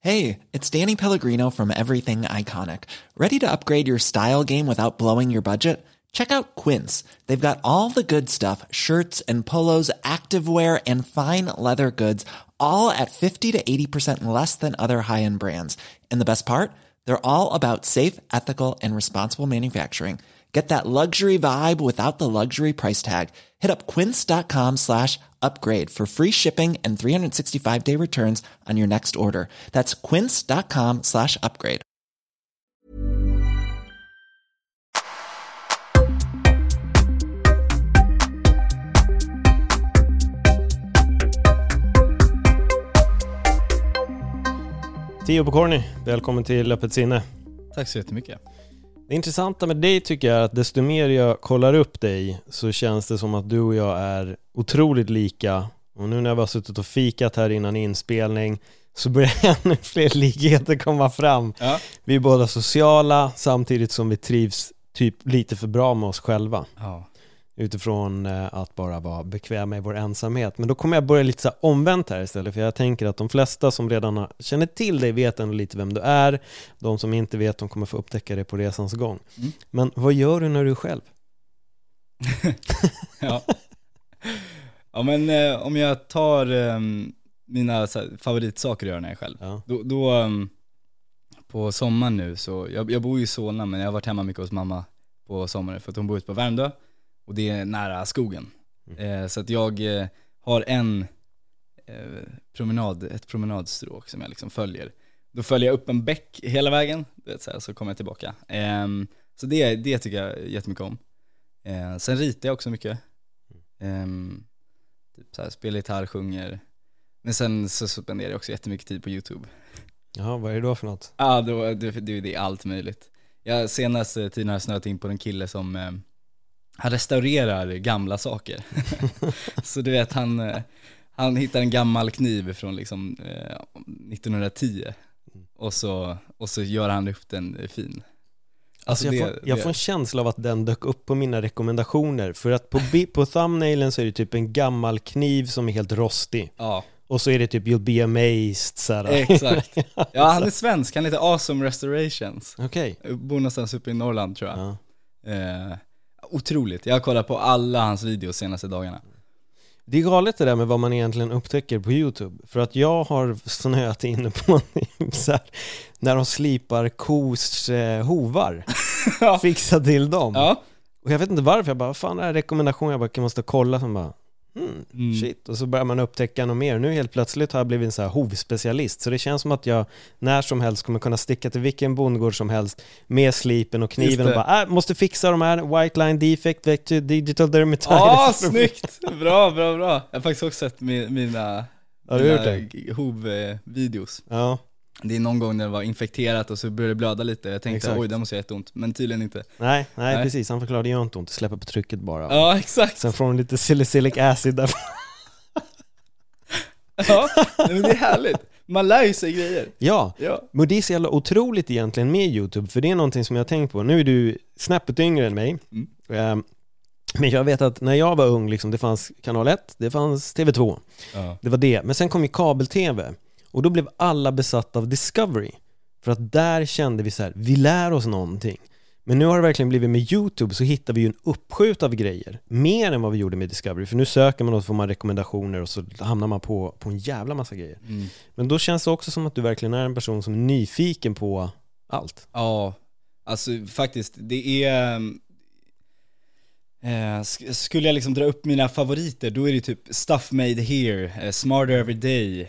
Hey, it's Danny Pellegrino from Everything Iconic. Ready to upgrade your style game without blowing your budget? Check out Quince. They've got all the good stuff, shirts and polos, activewear, and fine leather goods, all at 50 to 80% less than other high-end brands. And the best part? They're all about safe, ethical, and responsible manufacturing. Get that luxury vibe without the luxury price tag. Hit up quince.com/upgrade for free shipping and 365-day returns on your next order. That's quince.com/upgrade. Theo Pokorny, välkommen till Öppet sinne. Tack så jättemycket. Det intressanta med dig tycker jag är att desto mer jag kollar upp dig så känns det som att du och jag är otroligt lika. Och nu när vi har suttit och fikat här innan inspelning så börjar ännu fler likheter komma fram. Ja. Vi är båda sociala samtidigt som vi trivs typ lite för bra med oss själva. Ja. Utifrån att bara vara bekväma i vår ensamhet. Men då kommer jag börja lite så här omvänt här istället. För jag tänker att de flesta som redan känner till dig vet ändå lite vem du är. De som inte vet, de kommer få upptäcka det på resans gång. Mm. Men vad gör du när du är själv? Ja. Ja, men om jag tar mina favoritsaker att göra när jag är själv. Ja. Då på sommaren nu så, jag bor ju i Solna men jag har varit hemma mycket hos mamma på sommaren för att hon bor ute på Värmdö. Och det är nära skogen. Så att jag har ett promenadstråk som jag liksom följer. Då följer jag upp en bäck hela vägen, så kommer jag tillbaka. Så det tycker jag jättemycket om. Sen ritar jag också mycket. Typ så här, spelar gitarr, sjunger. Men sen så spenderar jag också jättemycket tid på YouTube. Jaha, vad är det då för något? Ja, det är allt möjligt. Jag senaste tiden har jag snöat in på en kille som... han restaurerar gamla saker. Så du vet, han hittar en gammal kniv från liksom 1910 och så gör han upp den fin. Alltså jag får en känsla av att den dök upp på mina rekommendationer. För att på thumbnailen så är det typ en gammal kniv som är helt rostig. Ja. Och så är det typ You'll be amazed såhär. Exakt. Ja, han är svensk, han heter Awesome Restorations. Okej. Bor någonstans uppe i Norrland tror jag. Ja. Otroligt, jag har kollat på alla hans videos senaste dagarna. Det är galet det där med vad man egentligen upptäcker på YouTube. För att jag har snöat inne på så här, när de slipar kos hovar. Ja. Fixa till dem. Ja. Och jag vet inte varför, jag bara, vad fan är det rekommendation? Jag bara, jag måste kolla som bara, shit. Och så börjar man upptäcka något mer. Nu helt plötsligt har jag blivit en så här hovspecialist. Så det känns som att jag när som helst kommer kunna sticka till vilken bondgård som helst med slipen och kniven och bara, måste fixa de här white line defect vector digital dermatitis. Ja, snyggt! Bra. Jag har faktiskt också sett mina hovvideos. Ja. Det är någon gång när det var infekterat och så började det blöda lite. Jag tänkte, exakt. Oj, det måste göra jätteont. Men tydligen inte. Nej, precis. Han förklarade, det gör inte ont. Släppa på trycket bara. Ja, exakt. Sen får de lite salicylic acid där. Ja, men det är härligt. Man lär ju sig grejer. Ja, men det är så jävla otroligt egentligen med YouTube. För det är någonting som jag har tänkt på. Nu är du snäppet yngre än mig. Men jag vet att när jag var ung, liksom, det fanns kanal 1, det fanns TV2. Ja. Det var det. Men sen kom ju kabel-TV. Och då blev alla besatt av Discovery. För att där kände vi så här, vi lär oss någonting. Men nu har det verkligen blivit med YouTube, så hittar vi ju en uppskjut av grejer. Mer än vad vi gjorde med Discovery. För nu söker man och får man rekommendationer och så hamnar man på en jävla massa grejer. Men då känns det också som att du verkligen är en person som är nyfiken på allt. Ja, alltså faktiskt, det är... skulle jag liksom dra upp mina favoriter, då är det typ Stuff Made Here, Smarter Every Day,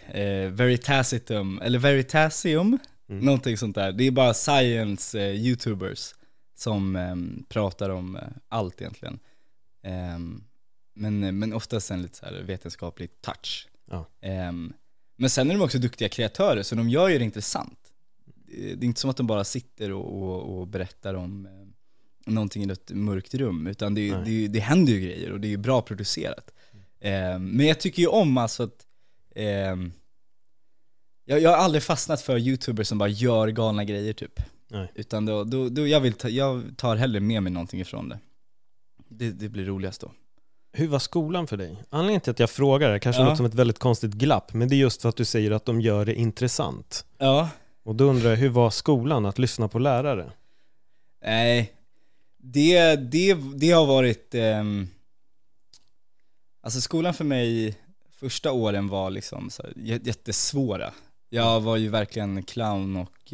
Veritasium, någonting sånt där. Det är bara science YouTubers som pratar om allt egentligen. Men oftast en lite så här vetenskaplig touch. Ja. Men sen är de också duktiga kreatörer, så de gör ju det intressant. Det är inte som att de bara sitter och berättar om någonting i ett mörkt rum, utan det händer ju grejer och det är ju bra producerat. Men jag tycker ju om alltså att jag har aldrig fastnat för YouTubers som bara gör galna grejer typ. Nej. Utan då jag tar hellre med mig någonting ifrån det. Det blir roligast då. Hur var skolan för dig? Anledningen till att jag frågar det kanske låter som ett väldigt konstigt glapp, men det är just för att du säger att de gör det intressant. Ja. Och då undrar jag, hur var skolan att lyssna på lärare? Nej, det har varit... Alltså skolan för mig, första åren var liksom så här, jättesvåra. Jag var ju verkligen clown och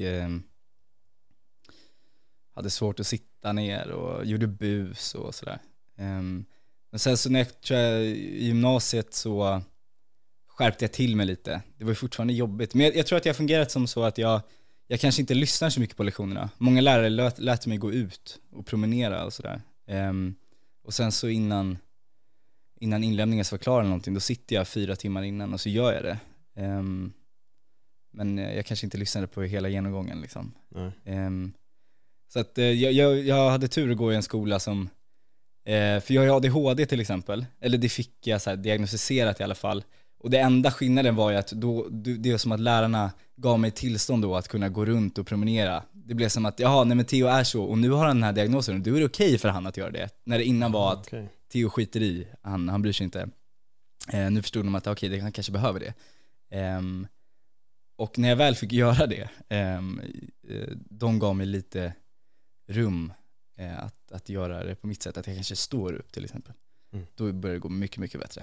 hade svårt att sitta ner och gjorde bus och sådär. Men sen så när jag i gymnasiet så skärpte jag till mig lite. Det var ju fortfarande jobbigt. Men jag tror att jag fungerat som så att jag kanske inte lyssnar så mycket på lektionerna. Många lärare lät mig gå ut och promenera och sådär. Och sen så innan inlämningen ska vara klar eller någonting, då sitter jag 4 timmar innan och så gör jag det. Men jag kanske inte lyssnade på hela genomgången liksom. Så att jag hade tur att gå i en skola som för jag har ADHD till exempel, eller det fick jag så här diagnostiserat i alla fall. Och det enda skillnaden var ju att det är som att lärarna gav mig tillstånd då att kunna gå runt och promenera. Det blev som att, nej men Theo är så, och nu har han den här diagnosen, och då är det okej för han att göra det. När det innan var att Theo skiter i, han bryr sig inte. Nu förstod de att han kanske behöver det. Och när jag väl fick göra det, de gav mig lite rum att göra det på mitt sätt, att jag kanske står upp till exempel. Då börjar det gå mycket, mycket bättre.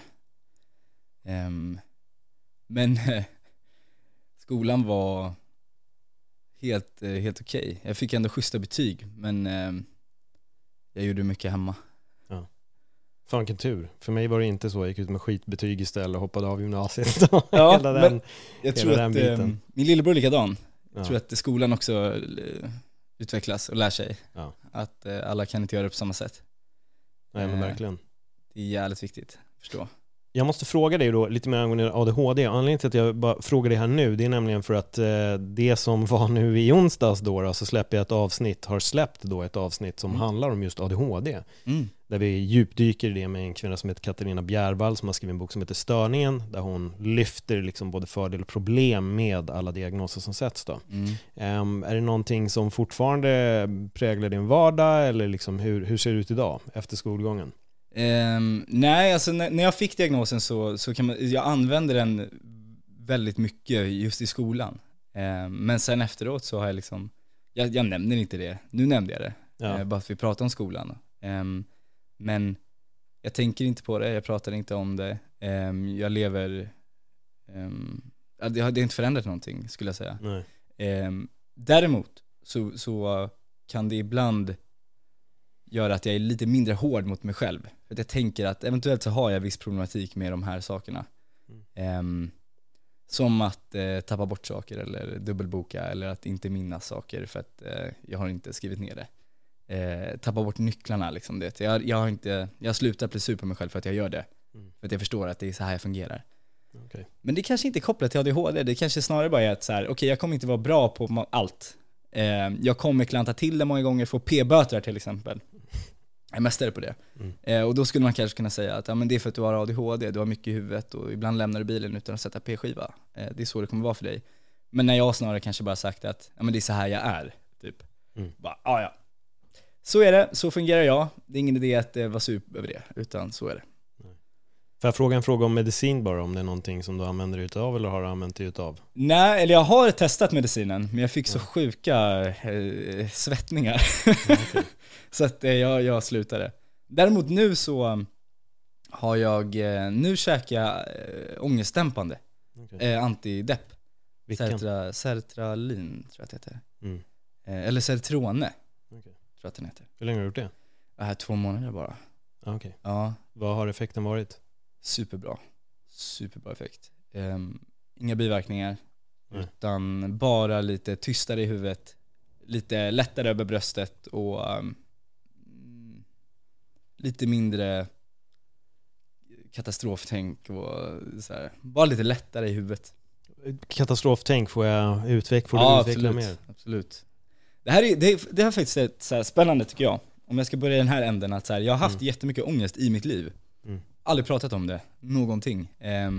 Men skolan var helt okej. Jag fick ändå schyssta betyg, men jag gjorde mycket hemma. Fan vilken tur. För mig var det inte så. Jag gick ut med skitbetyg istället och hoppade av gymnasiet. Jag tror att min lillebror är likadan. Jag tror att skolan också utvecklas och lär sig. Att alla kan inte göra det på samma sätt. Nej, men verkligen. Det är jävligt viktigt att förstå. Jag måste fråga dig då lite mer angående ADHD. Anledningen till att jag bara frågar dig här nu, det är nämligen för att det som var nu i onsdags då så släpper jag har släppt då ett avsnitt som handlar om just ADHD. Där vi djupdyker i det med en kvinna som heter Katarina Bjärvall som har skrivit en bok som heter Störningen, där hon lyfter liksom både fördel och problem med alla diagnoser som sätts då. Är det någonting som fortfarande präglar din vardag, eller liksom hur ser det ut idag efter skolgången? Nej, alltså när jag fick diagnosen så kan jag använde den väldigt mycket just i skolan. Men sen efteråt så har jag liksom, jag nämner inte det. Nu nämnde jag det. Bara att vi pratar om skolan. Men jag tänker inte på det, jag pratar inte om det. Jag lever, det har inte förändrat någonting, skulle jag säga. Däremot så kan det ibland göra att jag är lite mindre hård mot mig själv. För att jag tänker att eventuellt så har jag viss problematik med de här sakerna. Som att tappa bort saker eller dubbelboka, eller att inte minnas saker för att jag har inte skrivit ner det. Tappa bort nycklarna liksom det. Jag slutar bli sur på mig själv för att jag gör det. För att jag förstår att det är så här jag fungerar. Men det kanske inte är kopplat till ADHD. Det kanske snarare bara är att så här, okej, jag kommer inte vara bra på allt. Jag kommer klanta till det många gånger, få p-böter till exempel. Jag mästare på det. Och då skulle man kanske kunna säga att men det är för att du har ADHD, du har mycket i huvudet och ibland lämnar du bilen utan att sätta p-skiva. Det är så det kommer vara för dig. Men när jag snarare kanske bara sagt att det är så här jag är typ. Bara, så är det, så fungerar jag. Det är ingen idé att vara sur över det, utan så är det. Får jag fråga en fråga om medicin bara, om det är någonting som du använder utav eller har du använt utav? Nej, eller jag har testat medicinen, men jag fick så sjuka svettningar. Så att jag slutade. Däremot nu så har jag, nu käkar jag ångestdämpande. Antidepp. Sertralin tror jag att det heter. Eller Sertrone. Tror jag att den heter. Hur länge har du gjort det? 2 månader bara. Ja. Vad har effekten varit? Superbra effekt. Inga biverkningar, utan bara lite tystare i huvudet, lite lättare över bröstet och lite mindre katastroftänk och så här. Bara lite lättare i huvudet. Katastroftänk får du utveckla mer? Absolut. Det här faktiskt är så här spännande tycker jag. Om jag ska börja i den här änden, att så här, jag har haft jättemycket ångest i mitt liv. Aldrig pratat om det, någonting.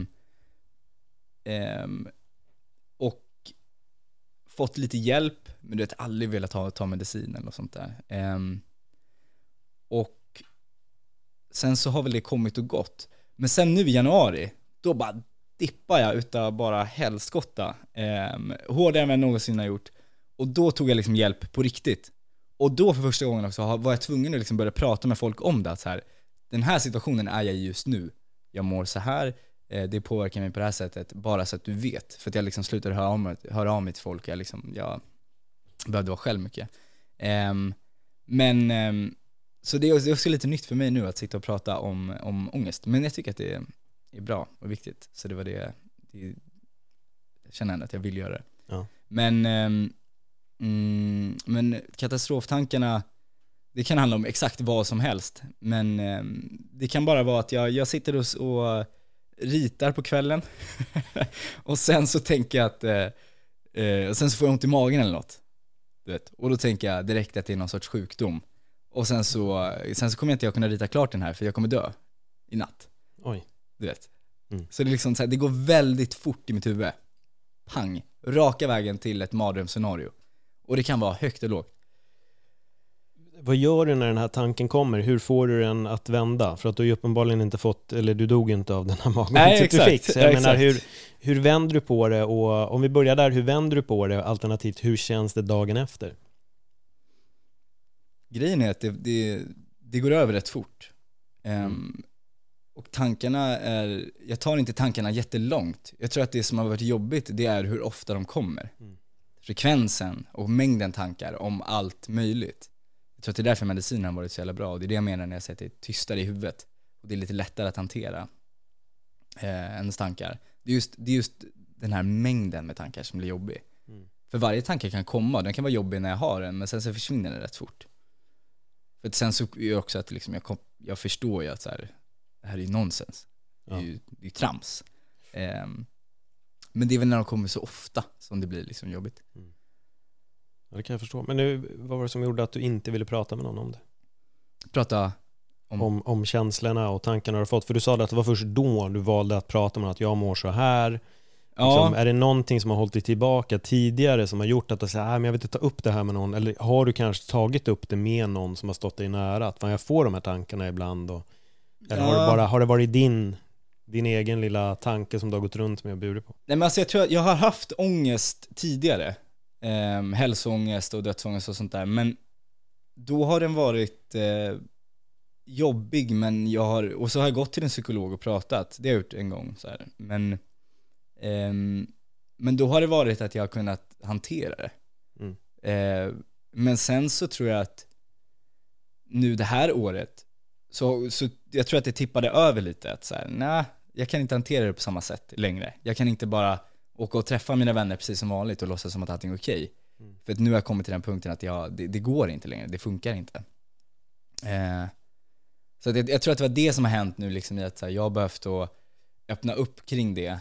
Och fått lite hjälp, men du vet, aldrig velat ta medicin eller något sånt där. Och sen så har väl det kommit och gått. Men sen nu i januari, då bara dippar jag utav bara helskotta. Hårdare än jag någonsin har gjort. Och då tog jag liksom hjälp på riktigt. Och då för första gången också var jag tvungen att liksom börja prata med folk om det. Att så här, den här situationen är jag just nu. Jag mår så här. Det påverkar mig på det här sättet. Bara så att du vet. För att jag liksom slutade höra av mig till folk. Jag behövde vara själv mycket. Så det är också lite nytt för mig nu att sitta och prata om ångest. Men jag tycker att det är bra och viktigt. Så det var det jag känner ändå att jag vill göra det. Ja. Men katastroftankarna, det kan handla om exakt vad som helst. Men det kan bara vara att jag sitter och ritar på kvällen. Och sen så tänker jag att och sen så får jag ont i magen eller något, du vet. Och då tänker jag direkt att det är någon sorts sjukdom. Och sen så kommer jag inte kunna rita klart den här, för jag kommer dö i natt. Oj. Du vet. Så det är liksom så här, det går väldigt fort i mitt huvud. Pang, raka vägen till ett mardrömsscenario. Och det kan vara högt och lågt. Vad gör du när den här tanken kommer? Hur får du den att vända? För att du har ju uppenbarligen inte fått, eller du dog inte av den här magen. Nej, exakt. Du fick. Så jag menar, hur vänder du på det? Och om vi börjar där, hur vänder du på det? Alternativt, hur känns det dagen efter? Grejen är att det går över rätt fort. Och tankarna jag tar inte tankarna jättelångt. Jag tror att det som har varit jobbigt, det är hur ofta de kommer. Frekvensen och mängden tankar om allt möjligt. Jag tror att det är därför medicinen har varit så jävla bra. Och det är det jag menar när jag säger att det är tystare i huvudet. Och det är lite lättare att hantera ens tankar. Det är just den här mängden med tankar som blir jobbig. För varje tanke kan komma. Den kan vara jobbig när jag har den, men sen så försvinner den rätt fort. För att sen så är det också att liksom jag förstår ju att så här, det här är ju nonsens. Det är ju trams. Men det är väl när de kommer så ofta som det blir liksom jobbigt. Ja, det kan jag förstå. Men nu, vad var det som gjorde att du inte ville prata med någon om det? Prata om känslorna och tankarna du har fått. För du sa att det var först då du valde att prata med att jag mår så här. Ja. Liksom, är det någonting som har hållit dig tillbaka tidigare som har gjort att du säger men jag vill inte ta upp det här med någon? Eller har du kanske tagit upp det med någon som har stått dig nära? Att jag får de här tankarna ibland. Eller har det varit din egen lilla tanke som du har gått runt med och burit på? Nej, men alltså jag tror att jag har haft ångest tidigare. Hälsoångest och dödsångest och sånt där. Men då har den varit jobbig. Men och så har jag gått till en psykolog och pratat. Det har jag gjort en gång så här. Men då har det varit att jag har kunnat hantera det. Men sen så tror jag att nu det här året så jag tror att det tippade över lite att så här, nej, jag kan inte hantera det på samma sätt längre. Jag kan inte bara åka och träffa mina vänner precis som vanligt och låtsas som att allting är okej. För att nu har jag kommit till den punkten att det går inte längre, det funkar inte. Så att jag tror att det var det som har hänt nu liksom, i att så här, jag har behövt att öppna upp kring det.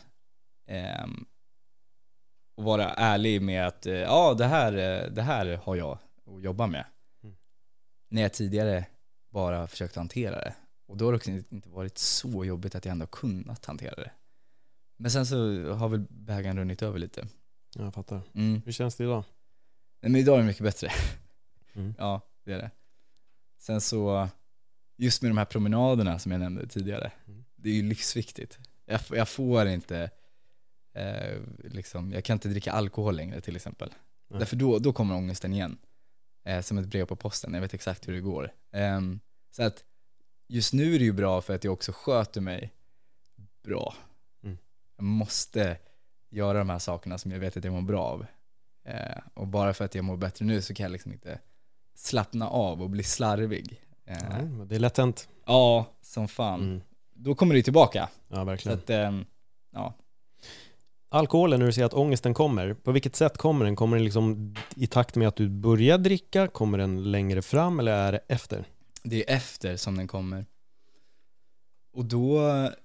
Och vara ärlig med att det här har jag att jobba med. När jag tidigare bara försökt hantera det. Och då har det också inte varit så jobbigt att jag ändå kunnat hantera det. Men sen så har väl bägaren runnit över lite. Jag fattar. Hur känns det idag? Men idag är det mycket bättre. Ja, det är det. Sen så just med de här promenaderna som jag nämnde tidigare. Det är ju livsviktigt. Jag får inte liksom, jag kan inte dricka alkohol längre till exempel. Därför då kommer ångesten igen. Som ett brev på posten. Jag vet exakt hur det går. Så att just nu är det ju bra för att jag också sköter mig bra. Jag måste göra de här sakerna som jag vet att jag mår bra av. Och bara för att jag mår bättre nu så kan jag liksom inte slappna av och bli slarvig. Det är lätt hänt. Ja, som fan. Då kommer det tillbaka. Ja, verkligen. Så att, ja. Alkoholen, när du säger att ångesten kommer, på vilket sätt kommer den? Kommer den liksom i takt med att du börjar dricka? Kommer den längre fram eller är det efter? Det är efter som den kommer. Och då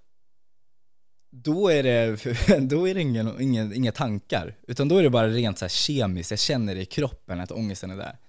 är det inga tankar. Utan då är det bara rent så här kemiskt. Jag känner det i kroppen att ångesten är där.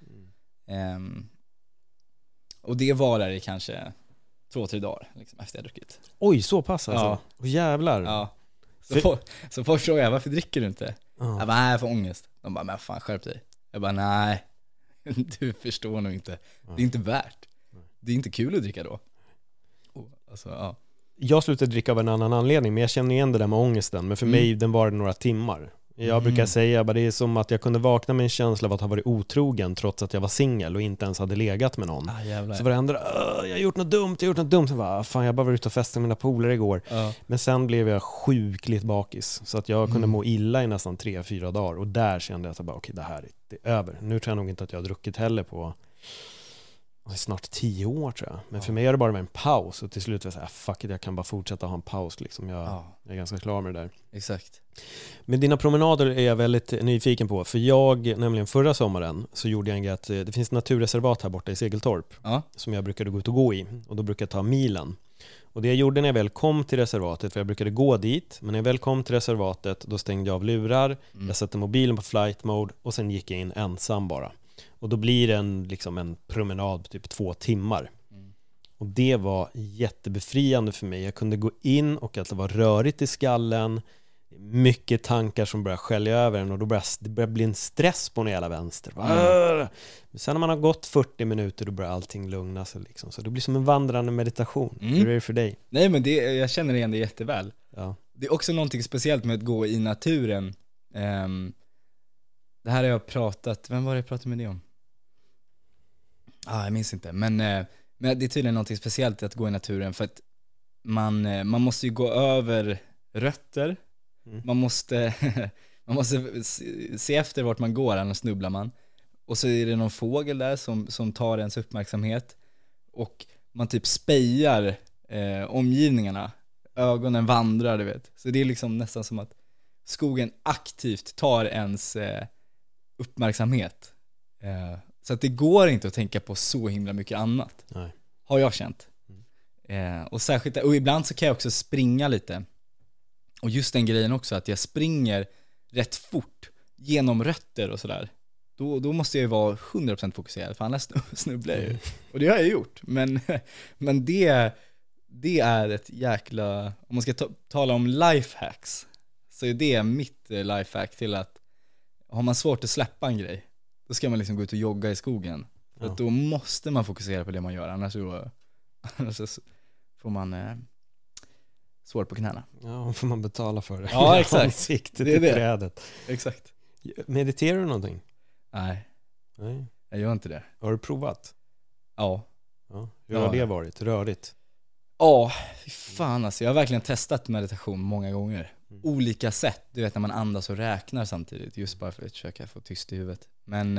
Och det varar i kanske 2-3 dagar liksom, efter jag druckit. Oj, så pass alltså? Ja. Och jävlar. Ja. Så folk frågar, varför dricker du inte? Jag bara, jag får ångest. De bara, men fan, skärp dig. Jag bara, nej, du förstår nog inte. Det är inte värt. Det är inte kul att dricka då. Alltså, ja. Jag slutade dricka av en annan anledning, men jag känner igen det där med ångesten. Men för mig, den var det några timmar. Jag brukar säga att det är som att jag kunde vakna med en känsla av att ha varit otrogen trots att jag var singel och inte ens hade legat med någon. Så var det ändå, jag har gjort något dumt. Så bara, fan, jag bara var ute och festade med mina polare igår. Men sen blev jag sjukligt bakis. Så att jag kunde må illa i nästan 3-4 dagar. Och där kände jag att okej, det här är över. Nu tror jag nog inte att jag har druckit heller på snart 10 år tror jag. Men för mig är det bara med en paus. Och till slut var jag så här, fuck it, jag kan bara fortsätta ha en paus liksom. Jag är ganska klar med det där. Exakt. Men dina promenader är jag väldigt nyfiken på. För jag, nämligen förra sommaren, så gjorde jag en grej att det finns ett naturreservat här borta i Segeltorp. Som jag brukade gå ut och gå i. Och då brukade jag ta milen. Och det jag gjorde när jag väl kom till reservatet, för jag brukade gå dit, men när jag väl kom till reservatet, då stängde jag av lurar. Jag satte mobilen på flight mode och sen gick jag in ensam bara. Och då blir det liksom en promenad på typ 2 timmar. Och det var jättebefriande för mig. Jag kunde gå in och att det var rörigt i skallen. Mycket tankar som börjar skölja över en. Och då börjar bli en stress på en hela vänster. Men sen när man har gått 40 minuter, då börjar allting lugna sig. Liksom. Så det blir som en vandrande meditation. Hur är det för dig? Nej, men jag känner igen det jätteväl. Ja. Det är också någonting speciellt med att gå i naturen. Det här har jag pratat... Vem var det jag pratade med det om? Jag minns inte. Men det är tydligen någonting speciellt att gå i naturen. För att man måste ju gå över rötter. Man måste se efter vart man går, annars snubblar man. Och så är det någon fågel där som tar ens uppmärksamhet. Och man typ spejar omgivningarna. Ögonen vandrar, du vet. Så det är liksom nästan som att skogen aktivt tar ens uppmärksamhet. Så att det går inte att tänka på så himla mycket annat. Nej. Har jag känt. Och särskilt, och ibland så kan jag också springa lite. Och just den grejen också, att jag springer rätt fort genom rötter och sådär. Då måste jag ju vara 100% fokuserad, för annars snubblar jag ju. Och det har jag gjort. Men det är ett jäkla... Om man ska tala om lifehacks, så är det mitt lifehack till att har man svårt att släppa en grej, då ska man liksom gå ut och jogga i skogen. För att då måste man fokusera på det man gör, annars så får man svårt på knäna. Ja, får man betala för det. Ja, exakt. Ansiktet i trädet. Exakt. Mediterar du någonting? Nej, jag gör inte det. Har du provat? Ja. Hur har det varit? Rörigt? Ja, fy fan alltså. Jag har verkligen testat meditation många gånger. Olika sätt. Du vet, när man andas och räknar samtidigt. Just bara för att försöka få tyst i huvudet. Men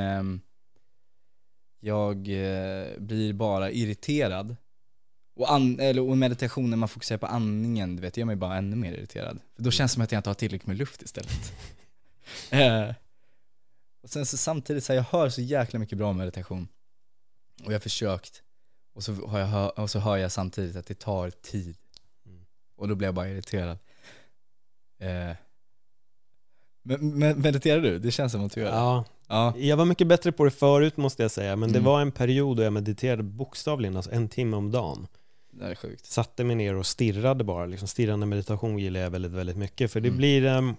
jag blir bara irriterad. Och meditation när man fokuserar på andningen, du vet, gör mig bara ännu mer irriterad. För då känns det som att jag inte har tillräckligt med luft istället. Och sen så samtidigt så här, jag hör så jäkla mycket bra meditation. Och jag har försökt. Och så hör jag samtidigt att det tar tid. Och då blir jag bara irriterad. Men mediterar du? Det känns som att du gör det. Ja. Jag var mycket bättre på det förut, måste jag säga. Men det var en period då jag mediterade bokstavligen, alltså 1 timme om dagen. Det är sjukt. Satte mig ner och stirrade bara. Liksom, stirrande meditation gillar jag väldigt, väldigt mycket. För det blir...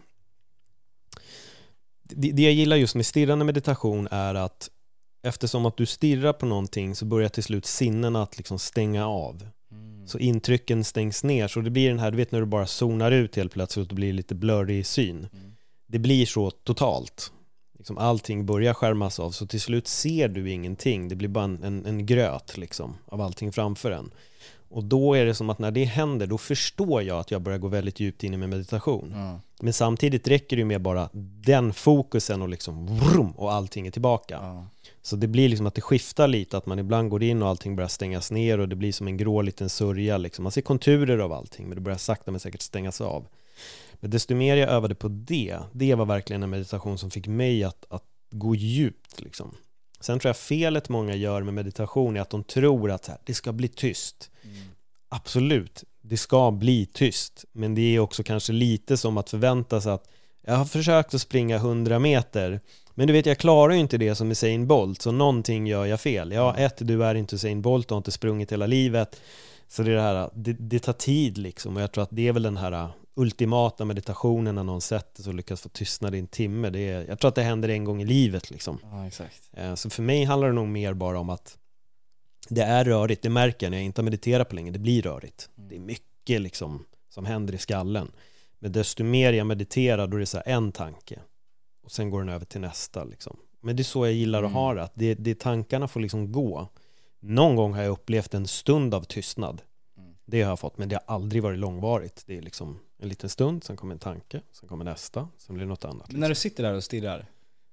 Det jag gillar just med stirrande meditation är att eftersom att du stirrar på någonting så börjar till slut sinnen att liksom stänga av. Så intrycken stängs ner. Så det blir den här, du vet när du bara zonar ut helt plötsligt och blir lite blurry i syn. Det blir så totalt. Liksom allting börjar skärmas av. Så till slut ser du ingenting. Det blir bara en gröt liksom, av allting framför en. Och då är det som att när det händer, då förstår jag att jag börjar gå väldigt djupt in i min meditation. Men samtidigt räcker det med bara den fokusen och liksom vrum, och allting är tillbaka. Så det blir liksom att det skiftar lite, att man ibland går in och allting börjar stängas ner och det blir som en grå liten sörja liksom. Man ser konturer av allting, men det börjar sakta men säkert stängas av. Men desto mer jag övade på det var verkligen en meditation som fick mig att gå djupt liksom. Sen tror jag felet många gör med meditation är att de tror att det ska bli tyst. Absolut, det ska bli tyst. Men det är också kanske lite som att förvänta sig att jag har försökt att springa 100 meter. Men du vet, jag klarar ju inte det som Usain Bolt. Så någonting gör jag fel. Du är inte Usain Bolt och har inte sprungit hela livet. Så det är det här, det tar tid liksom. Och jag tror att det är väl den här ultimata meditationen när någon sätter så lyckas få tystnad i en timme. Jag tror att det händer en gång i livet liksom. Ja, exakt. Så för mig handlar det nog mer bara om att Det är rörigt, det märker jag när jag inte mediterar på länge. Det blir rörigt. Det är mycket liksom som händer i skallen. Men desto mer jag mediterar, då är det så här en tanke. Och sen går den över till nästa liksom. Men det är så jag gillar att ha det. Att det tankarna får liksom gå. Någon gång har jag upplevt en stund av tystnad. Det har jag fått, men det har aldrig varit långvarigt. Det är liksom en liten stund, sen kommer en tanke, sen kommer nästa, sen blir det något annat. Liksom. Men när du sitter där och stirrar,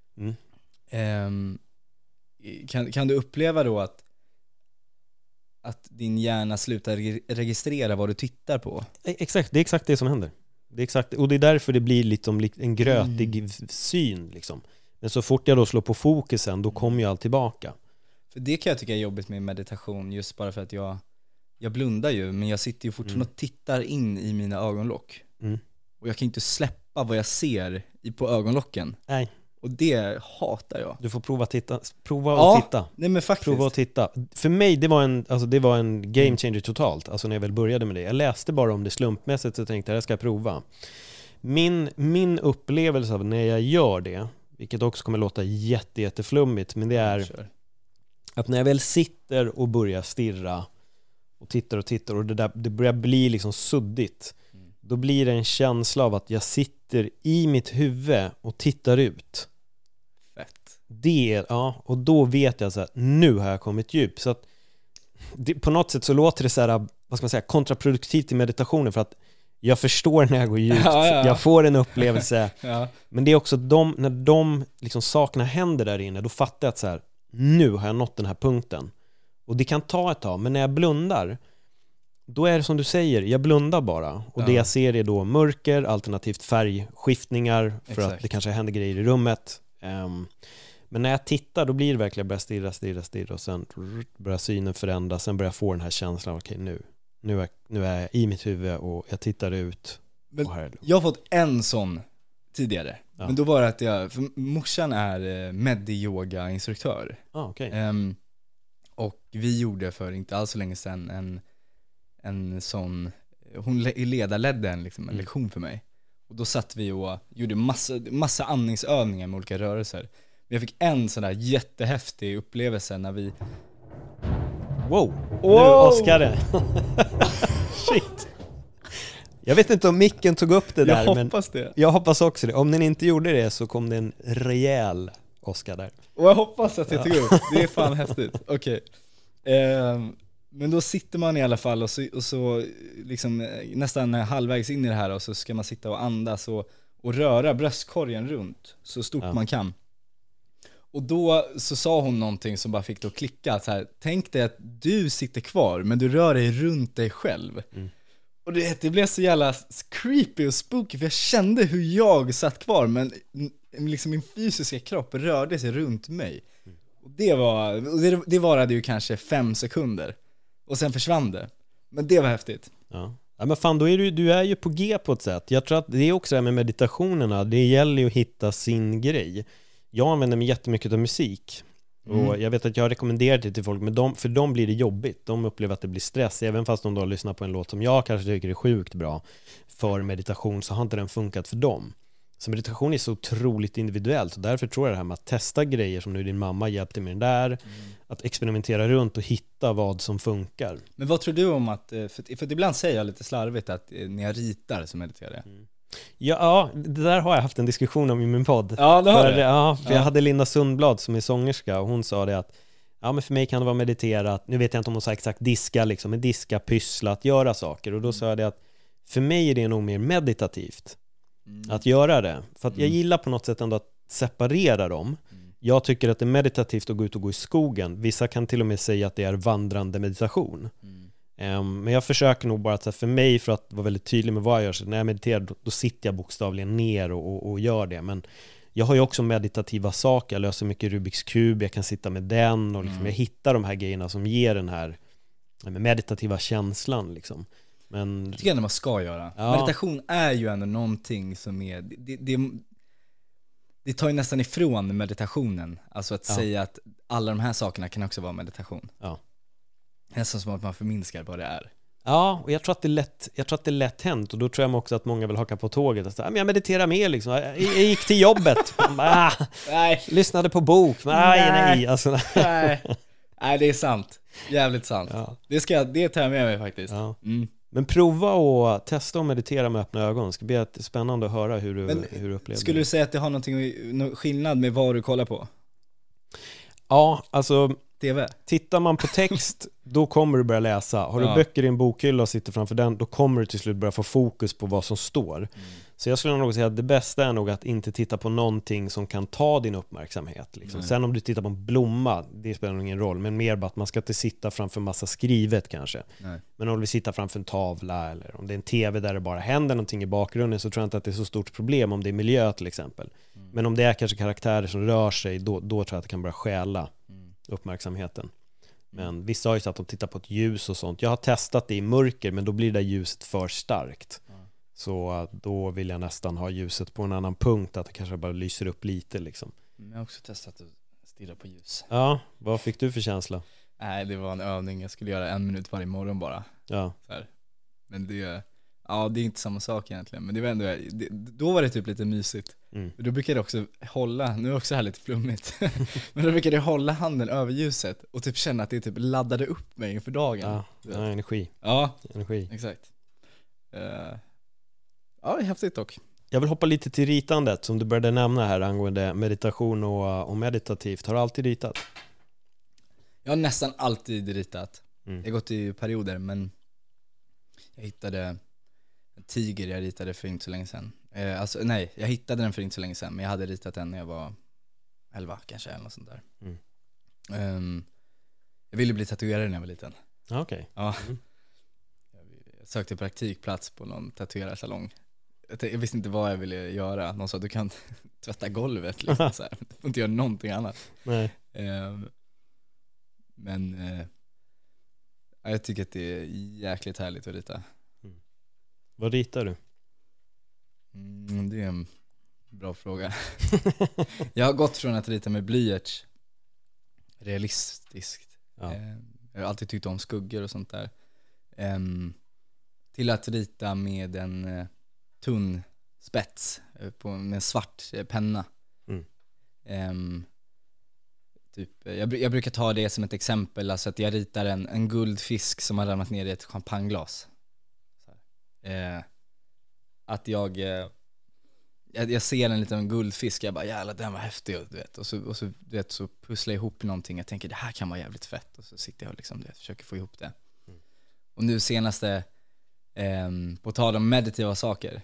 kan du uppleva då att din hjärna slutar registrera vad du tittar på? Exakt, det är exakt det som händer. Det är exakt, och det är därför det blir liksom en grötig syn liksom. Men så fort jag då slår på fokusen, då kommer ju allt tillbaka. För det kan jag tycka är jobbigt med meditation, just bara för att jag blundar ju, men jag sitter ju fortfarande och tittar in i mina ögonlock. Och jag kan inte släppa vad jag ser på ögonlocken. Nej. Och det hatar jag. Du får prova att titta. Nej, men faktiskt. Prova att titta. För mig, det var en game changer totalt. Alltså när jag väl började med det. Jag läste bara om det slumpmässigt och tänkte att jag ska prova. Min upplevelse av när jag gör det, vilket också kommer låta jätteflummigt, men det är att när jag väl sitter och börjar stirra och tittar och det börjar bli liksom suddigt, då blir det en känsla av att jag sitter i mitt huvud och tittar ut. Fett. Och då vet jag så här, nu har jag kommit djup. Så att på något sätt så låter det så här, vad ska man säga, kontraproduktivt i meditationen, för att jag förstår när jag går djupt. Jag får en upplevelse. Men det är också när de liksom sakerna händer där inne, då fattar jag att så här, nu har jag nått den här punkten. Och det kan ta ett tag, men när jag blundar, då är det som du säger, jag blundar bara. Och det jag ser är då mörker, alternativt färgskiftningar, för att det kanske händer grejer i rummet. Men när jag tittar, då blir det verkligen bara stirra och sen börjar synen förändras. Sen börjar jag få den här känslan, okej, nu är jag i mitt huvud och jag tittar ut. Men jag har fått en sån tidigare. Men då var det att för morsan är med-yoga-instruktör. Och vi gjorde för inte alls så länge sedan en sån, hon ledarledde en lektion för mig. Och då satt vi och gjorde massa andningsövningar med olika rörelser. Men jag fick en sån där jättehäftig upplevelse när vi... Wow! Nu Oskar. Shit. Jag vet inte om micken tog upp det där. Jag hoppas det. Jag hoppas också det. Om den inte gjorde det så kom det en rejäl Oskar där. Och jag hoppas att det tog upp. Det är fan häftigt. Okej. Men då sitter man i alla fall och så liksom nästan halvvägs in i det här, och så ska man sitta och andas och röra bröstkorgen runt så stort man kan. Och då så sa hon någonting som bara fick det att klicka så här: tänk dig att du sitter kvar men du rör dig runt dig själv. Och det blev så jävla creepy och spooky, för jag kände hur jag satt kvar, men liksom min fysiska kropp rörde sig runt mig. Och det varade ju kanske 5 sekunder. Och sen försvann det. Men det var häftigt. Ja men fan, då är du är ju på G på ett sätt. Jag tror att det är också det här med meditationerna. Det gäller ju att hitta sin grej. Jag använder mig jättemycket av musik. Och jag vet att jag har rekommenderat det till folk, men för dem blir det jobbigt. De upplever att det blir stress. Även fast de då lyssnar på en låt som jag kanske tycker är sjukt bra för meditation, så har inte den funkat för dem. Så meditation är så otroligt individuellt, och därför tror jag det här med att testa grejer, som nu din mamma hjälpte med den där, att experimentera runt och hitta vad som funkar. Men vad tror du om att, för ibland säger jag lite slarvigt att när jag ritar så mediterar jag. Ja, det där har jag haft en diskussion om i min podd. Ja, det har det. Ja, för jag hade Linda Sundblad som är sångerska, och hon sa det att men för mig kan det vara mediterat. Nu vet jag inte om hon sa exakt diska liksom, men diska, pyssla, att göra saker. Och då sa jag det att för mig är det nog mer meditativt att göra det. För att jag gillar på något sätt ändå att separera dem. Jag tycker att det är meditativt att gå ut och gå i skogen. Vissa kan till och med säga att det är vandrande meditation. Men jag försöker nog bara att för mig, för att vara väldigt tydlig med vad jag gör, så när jag mediterar då sitter jag bokstavligen ner och gör det. Men jag har ju också meditativa saker. Jag löser mycket Rubiks kub, jag kan sitta med den och liksom jag hittar de här grejerna som ger den här meditativa känslan liksom. Men det tycker jag man ska göra. Meditation är ju ändå någonting som är det tar ju nästan ifrån meditationen. Alltså att säga att alla de här sakerna kan också vara meditation. Nästan som att man förminskar vad det är. Ja, och jag tror att det är lätt hänt. Och då tror jag också att många vill haka på tåget och säga, men jag mediterar mer liksom. Jag gick till jobbet. Nej. Lyssnade på bok. Nej. Alltså, nej. Nej, det är sant. Jävligt sant. Ja. Det tar jag med mig faktiskt. Ja. Men prova och testa att meditera med öppna ögon. Det ska bli spännande att höra hur du upplever Skulle du säga att det har någon skillnad med vad du kollar på? Ja, alltså TV? tittar man på text, då kommer du börja läsa. Har du böcker i en bokhylla och sitter framför den, då kommer du till slut börja få fokus på vad som står. Så jag skulle nog säga att det bästa är nog att inte titta på någonting som kan ta din uppmärksamhet. Liksom. Sen om du tittar på en blomma, det spelar nog ingen roll. Men mer bara att man ska inte sitta framför massa skrivet kanske. Nej. Men om du sitter framför en tavla eller om det är en tv där det bara händer någonting i bakgrunden, så tror jag inte att det är så stort problem om det är miljö till exempel. Men om det är kanske karaktärer som rör sig, då tror jag att det kan börja stjäla uppmärksamheten. Men vissa har ju sagt att de tittar på ett ljus och sånt. Jag har testat det i mörker, men då blir det där ljuset för starkt. Så då vill jag nästan ha ljuset på en annan punkt, att det kanske bara lyser upp lite liksom. Jag har också testat att stirra på ljus. Ja, vad fick du för känsla? Nej, det var en övning. Jag skulle göra 1 minut varje morgon bara. Ja. Så här. Men det är inte samma sak egentligen. Men det var ändå, då var det typ lite mysigt. Då brukade jag också hålla, nu är det också här lite flummigt, men då brukade jag hålla handen över ljuset och typ känna att det typ laddade upp mig inför dagen. Ja, energi. Ja, energi. Exakt. Ja, det är häftigt dock. Jag vill hoppa lite till ritandet som du började nämna här angående meditation och meditativt. Har du alltid ritat? Jag har nästan alltid ritat. Jag har gått i perioder, men jag hittade en tiger jag ritade för inte så länge sedan. Jag hittade den för inte så länge sedan, men jag hade ritat den när jag var 11 kanske eller något sånt där. Jag ville bli tatuerare när jag var liten. Okej. Ja. Jag sökte praktikplats på någon tatuerarsalong. Jag visste inte vad jag ville göra. Någon sa att du kan tvätta golvet liksom, så här. Du får inte göra någonting annat. Nej. Men jag tycker att det är jäkligt härligt att rita. Vad ritar du? Det är en bra fråga. Jag har gått från att rita med blyerts realistiskt. Ja. Jag har alltid tyckt om skuggor och sånt där. Till att rita med en tunn spets med en svart penna. Jag brukar ta det som ett exempel, alltså att jag ritar en guldfisk som har ramlat ner i ett champagneglas. Att jag ser en liten guldfisk, jag bara jävlar den var häftig, du vet. Och så du vet, så pusslar jag ihop någonting, jag tänker det här kan vara jävligt fett, och så sitter jag och liksom, försöker få ihop det. Och nu senaste på tal om meditativa saker,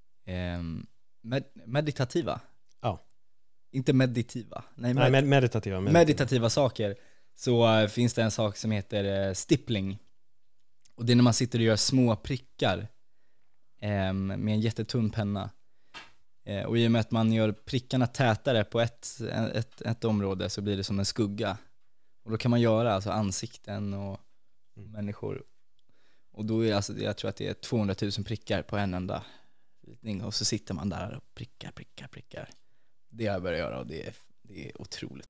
meditativa? Ja. Inte meditiva. Nej, meditativa saker. Så finns det en sak som heter stippling. Och det är när man sitter och gör små prickar med en jättetunn penna. Och i och med att man gör prickarna tätare på ett område, så blir det som en skugga. Och då kan man göra alltså ansikten och människor. Och då är alltså, jag tror att det är 200 000 prickar på en enda ritning. Och så sitter man där och prickar. Det har jag börjat göra, och det är otroligt.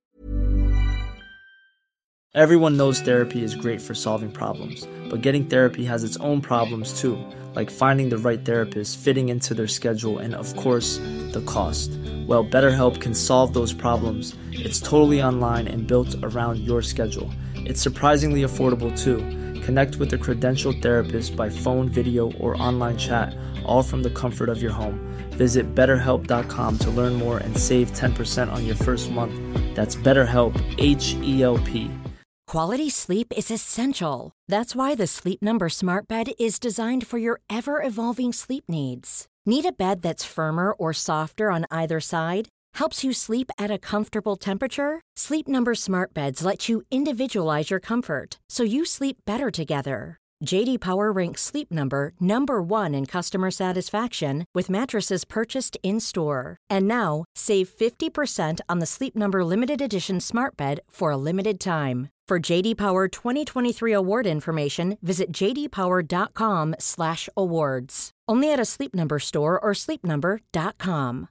Everyone knows therapy is great for solving problems, but getting therapy has its own problems too, like finding the right therapist, fitting into their schedule, and of course, the cost. Well, BetterHelp can solve those problems. It's totally online and built around your schedule. It's surprisingly affordable too. Connect with a credentialed therapist by phone, video, or online chat, all from the comfort of your home. Visit BetterHelp.com to learn more and save 10% on your first month. That's BetterHelp, H-E-L-P. Quality sleep is essential. That's why the Sleep Number Smart Bed is designed for your ever-evolving sleep needs. Need a bed that's firmer or softer on either side? Helps you sleep at a comfortable temperature? Sleep Number Smart Beds let you individualize your comfort, so you sleep better together. JD Power ranks Sleep Number #1 in customer satisfaction with mattresses purchased in-store. And now, save 50% on the Sleep Number Limited Edition Smart Bed for a limited time. For JD Power 2023 award information, visit jdpower.com/awards. Only at a Sleep Number store or sleepnumber.com.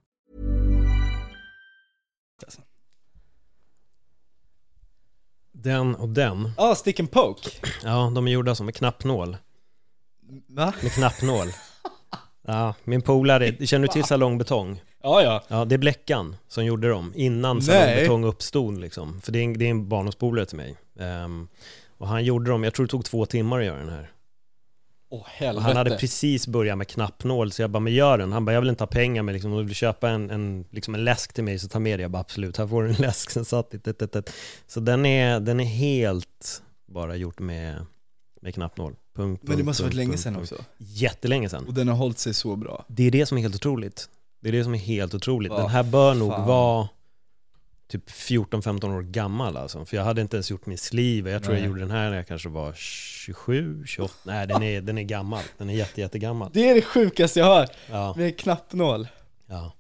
Den och den. Stick and poke. Ja, de är gjorda som med knappnål. Va? Med knappnål. Ja, min polare, känner du till salongbetong? Ja, det är Bläckan som gjorde dem innan Betong uppstod liksom. För det är en barndomspolare till mig. Och han gjorde dem, jag tror det tog 2 timmar att göra den här. Åh, helvete. Och han hade precis börjat med knappnål, så jag bara, men gör den. Han bara, jag vill inte ha pengar, men liksom, om du vill köpa en läsk till mig så ta med det. Jag bara, absolut, här får du en läsk. Sen satt det. Så den är helt bara gjort med knappnål. Men det måste ha varit länge sedan också. Jättelänge sedan. Och den har hållit sig så bra. Det är det som är helt otroligt. Den här bör nog vara typ 14-15 år gammal alltså. För jag hade inte ens gjort min sleeve. Jag tror jag gjorde den här när jag kanske var 27, 28. Nej, den är gammal. Den är jättegammal. Det är det sjukaste jag har. Ja. Med knappnål. Ja.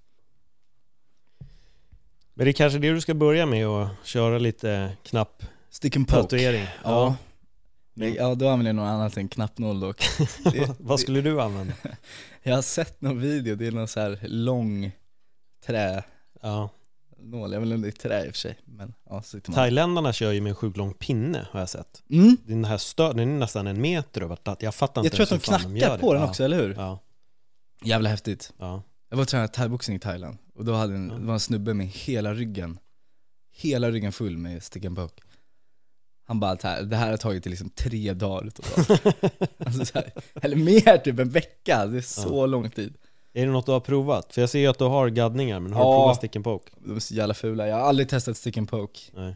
Men det är kanske det du ska börja med, att köra lite knapp stick and poke. Tatuering. Ja. Ja, då använder jag något annat än knappnål dock. Vad skulle du använda? Jag har sett någon video, det är någon så här lång trä. Ja. Nål, jag vill inte i trä i och för sig, men ja, så Thailändarna kör ju med en sjukt lång pinne, har jag sett. Den här den är nästan 1 meter över. Jag fattar inte. Jag tror att de knackar på den också, eller hur? Ja. Jävla häftigt. Ja. Jag var tränad thaiboxning i Thailand, och då hade det var en snubbe med hela ryggen full med stick and poke. Han bara, det här har tagit till liksom 3 dagar alltså så här, eller mer, typ en vecka. Det är så lång tid. Är det något du har provat? För jag ser ju att du har gaddningar, men har du provat stick and poke? De är så jävla fula. Jag har aldrig testat stick and poke. Nej.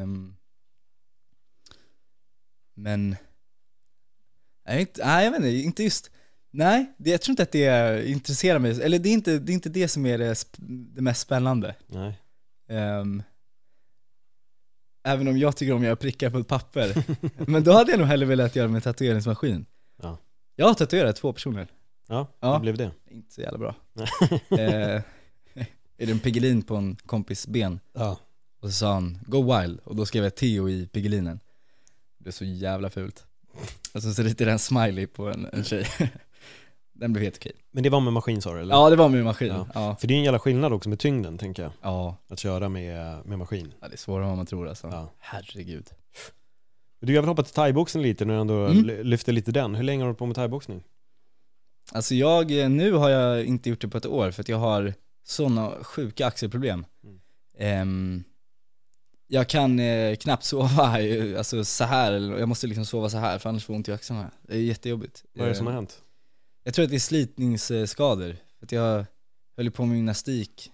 Men jag vet inte just. Nej, jag tror inte att det intresserar mig. Eller det är inte det som är det mest spännande. Nej. Även om jag tycker om att göra prickar på ett papper. Men då hade jag nog hellre velat göra med tatueringsmaskin. Ja. Jag har tatuerat 2 personer. Ja, det blev det. Inte så jävla bra. Är det en Piggelin på en kompis ben? Ja. Och så sa han, go wild. Och då skrev jag Theo i Piggelinen. Det är så jävla fult. Och så ritade jag en smiley på en tjej. Den blev helt okej. Men det var med maskin, sa du, eller? Ja, det var med maskin. Ja. För det är en jävla skillnad också med tyngden, tänker jag. Ja. Att köra med maskin. Ja, det är svårare än vad man tror alltså. Ja. Herregud. Du, jag vill hoppa till thaiboxen lite när du ändå lyfter lite den. Hur länge har du på med thaiboxning? Alltså nu har jag inte gjort det på ett år, för att jag har sådana sjuka axelproblem. Jag kan knappt sova alltså så här, jag måste liksom sova så här, för annars får jag ont i axlarna. Det är jättejobbigt. Vad är det som har hänt? Jag tror att det är slitningsskador, för att jag höll på med gymnastik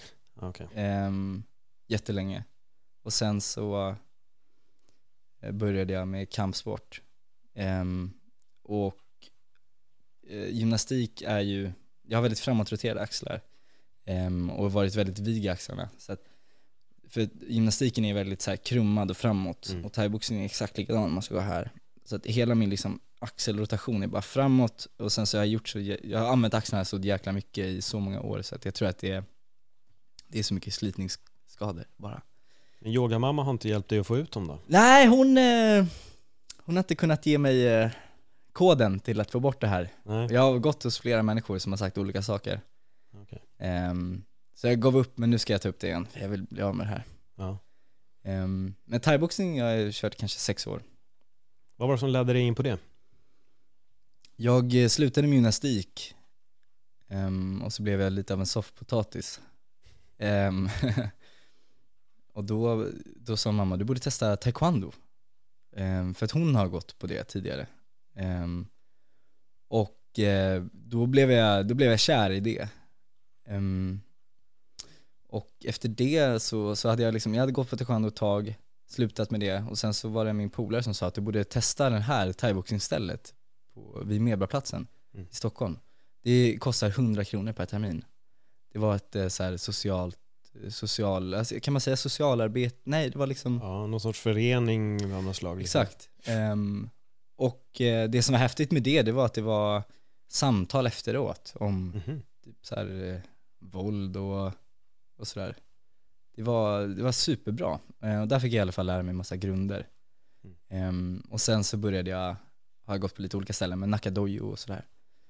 jättelänge. Och sen så började jag med kampsport. Och gymnastik är ju, jag har väldigt framåtroterade axlar och varit väldigt vig i axlarna. Så att, för gymnastiken är väldigt så här krummad och framåt, och thaiboxning är exakt likadan, man ska gå här. Så att hela min liksom axelrotation är bara framåt, och sen så har jag har använt axlarna så jäkla mycket i så många år, så att jag tror att det är så mycket slitningsskador bara. Men yogamamma har inte hjälpt dig att få ut dem då? Nej, hon har inte kunnat ge mig koden till att få bort det här. Nej. Jag har gått hos flera människor som har sagt olika saker. Okay. Så jag gav upp, men nu ska jag ta upp det igen. Jag vill bli av med det här. Ja. Men thaiboxning jag har kört kanske 6 år. Vad var det som ledde dig in på det? Jag slutade med gymnastik, och så blev jag lite av en soffpotatis. Och då sa mamma, du borde testa taekwondo. För att hon har gått på det tidigare. Och då blev jag kär i det. Och efter det så hade jag hade gått på taekwondo ett tag, slutat med det, och sen så var det min polare som sa att du borde testa den här thaiboxningsstället vid Medborgarplatsen i Stockholm. Det kostar 100 kronor per termin. Det var ett så här alltså, kan man säga socialarbete? Nej, det var liksom... Ja, någon sorts förening av något slag. Exakt. Och det som var häftigt med det var att det var samtal efteråt om typ så här, våld och sådär. Det var superbra. Och där fick jag i alla fall lära mig en massa grunder. Och sen så började jag, har gått på lite olika ställen, med Nakadojo och sådär.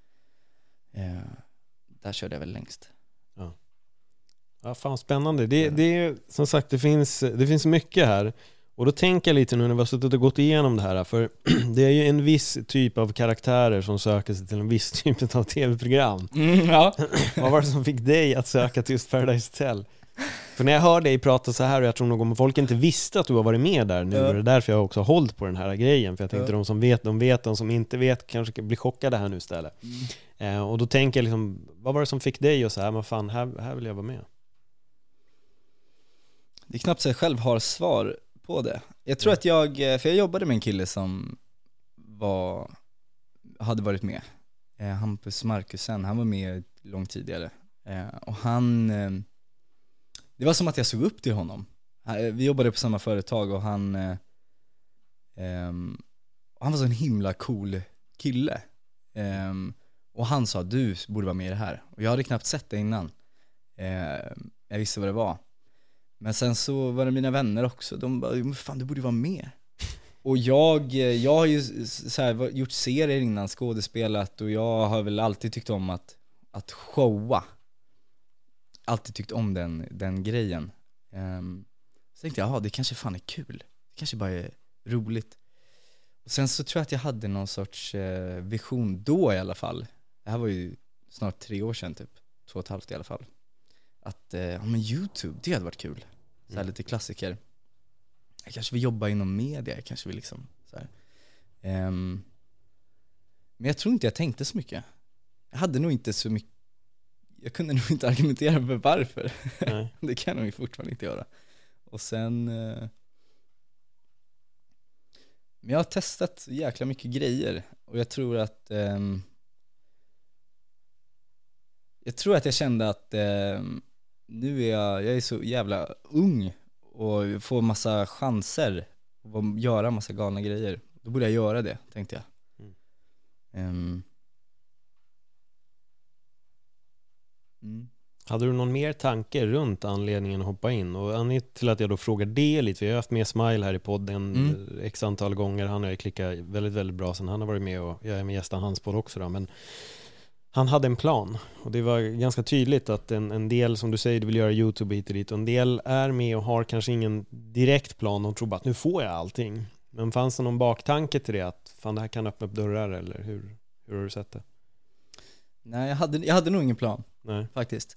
Där körde jag väl längst. Ja, fan spännande. Det är som sagt, det finns mycket här. Och då tänker jag lite nu när vi har suttit och gått igenom det här, för det är ju en viss typ av karaktärer som söker sig till en viss typ av tv-program. Ja. Vad var det som fick dig att söka till just Paradise Hotel? För när jag hör dig prata så här, och jag tror nog om folk inte visste att du har varit med där nu, och det är därför jag också har hållit på den här grejen, för jag tänkte de som vet, de som inte vet kanske blir chockade här nu istället. Och då tänker jag liksom, vad var det som fick dig att säga, men fan, här vill jag vara med? Det är knappt så jag själv har svar på det. Jag tror att för jag jobbade med en kille som hade varit med. Hampus Markusen, han var med långt tidigare. Och det var som att jag såg upp till honom. Vi jobbade på samma företag och han var så en himla cool kille. Och han sa, du borde vara med i det här. Och jag hade knappt sett det innan. Jag visste vad det var. Men sen så var det mina vänner också. De bara, fan du borde vara med. Och jag har ju så här, gjort serier innan, skådespelat. Och jag har väl alltid tyckt om att showa. Alltid tyckt om den grejen. Så tänkte jag, det kanske fan är kul. Det kanske bara är roligt. Och sen så tror jag att jag hade någon sorts vision då i alla fall. Det här var ju snart 3 år sedan typ. 2,5 i alla fall. Att men YouTube, det hade varit kul. Så här, lite klassiker. Jag kanske vill jobba inom media. Jag kanske vill liksom så här. Men jag tror inte jag tänkte så mycket. Jag hade nog inte så mycket. Jag kunde nog inte argumentera för varför. Nej. Det kan jag nog fortfarande inte göra. Och sen men jag har testat så jäkla mycket grejer. Och jag tror att jag kände att nu är jag är så jävla ung och får massa chanser att göra massa galna grejer. Då borde jag göra det, tänkte jag. Hade du någon mer tanke runt anledningen att hoppa in? Och anledningen till att jag då frågar det lite, för jag har haft med Smile här i podden x antal gånger. Han har ju klickat väldigt, väldigt bra sen han har varit med, och jag är med gästan hans podd också då, men han hade en plan, och det var ganska tydligt att en del, som du säger, du vill göra YouTube hit och dit, och en del är med och har kanske ingen direkt plan och tror bara att nu får jag allting. Men fanns det någon baktanke till det, att fan, det här kan öppna upp dörrar, eller hur har du sett det? Nej, jag hade nog ingen plan. Nej. Faktiskt.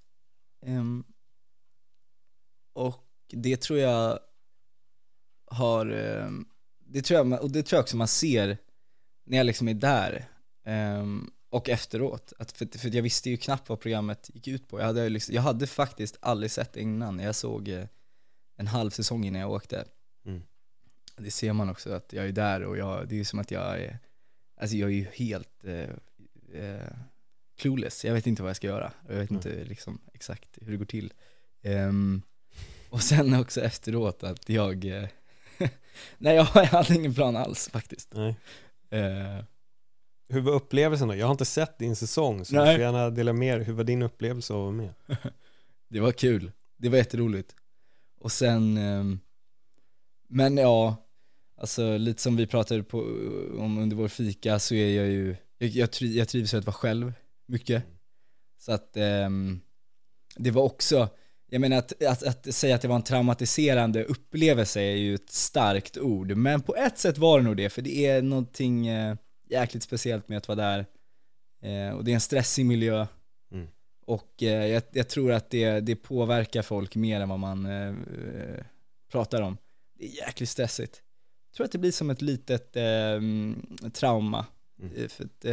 Och det tror jag har det tror jag också man ser när jag liksom är där. Och efteråt, för jag visste ju knappt vad programmet gick ut på. Jag hade faktiskt aldrig sett det innan. Jag såg en halv säsong innan jag åkte. Det ser man också, att jag är där, och det är ju som att jag är ju helt clueless. Jag vet inte vad jag ska göra. Jag vet inte liksom exakt hur det går till. Och sen också efteråt att nej, jag hade ingen plan alls faktiskt. Nej. Hur var upplevelsen då? Jag har inte sett din säsong, så Nej. jag gärna dela mer. Hur var din upplevelse av att vara med? Det var kul. Det var jätteroligt. Och sen men ja, alltså lite som vi pratade om under vår fika, så är jag ju jag trivs att vara själv mycket. Så att det var också, jag menar att säga att det var en traumatiserande upplevelse är ju ett starkt ord, men på ett sätt var det nog det, för det är någonting jäkligt speciellt med att vara där, och det är en stressig miljö, och jag tror att det påverkar folk mer än vad man pratar om. Det är jäkligt stressigt. Jag tror att det blir som ett litet trauma, för att,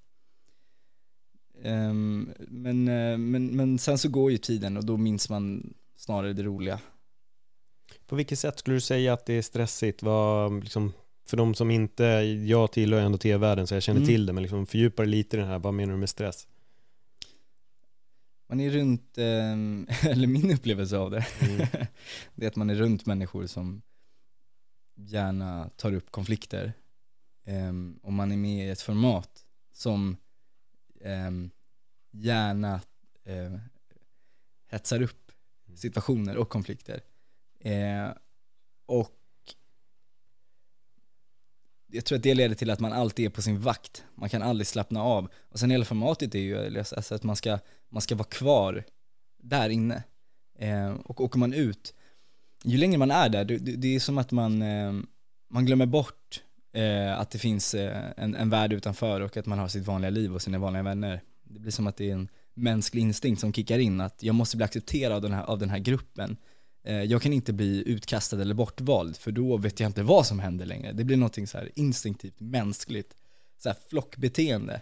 men sen så går ju tiden, och då minns man snarare det roliga. På vilket sätt skulle du säga att det är stressigt? Liksom, för de som inte, jag tillhör ändå tv-världen, så jag känner till det, men liksom fördjupar lite den här, vad menar du med stress? Man är runt, eller min upplevelse av det, det är att man är runt människor som gärna tar upp konflikter, och man är med i ett format som gärna hetsar upp situationer och konflikter, och jag tror att det leder till att man alltid är på sin vakt. Man kan aldrig slappna av. Och sen hela formatet är ju alltså att man ska vara kvar där inne, och åker man ut, ju längre man är där, det är som att man glömmer bort att det finns en värld utanför och att man har sitt vanliga liv och sina vanliga vänner. Det blir som att det är en mänsklig instinkt som kickar in, att jag måste bli accepterad av den här gruppen. Jag kan inte bli utkastad eller bortvald, för då vet jag inte vad som händer längre. Det blir någonting så här instinktivt mänskligt, så här flockbeteende,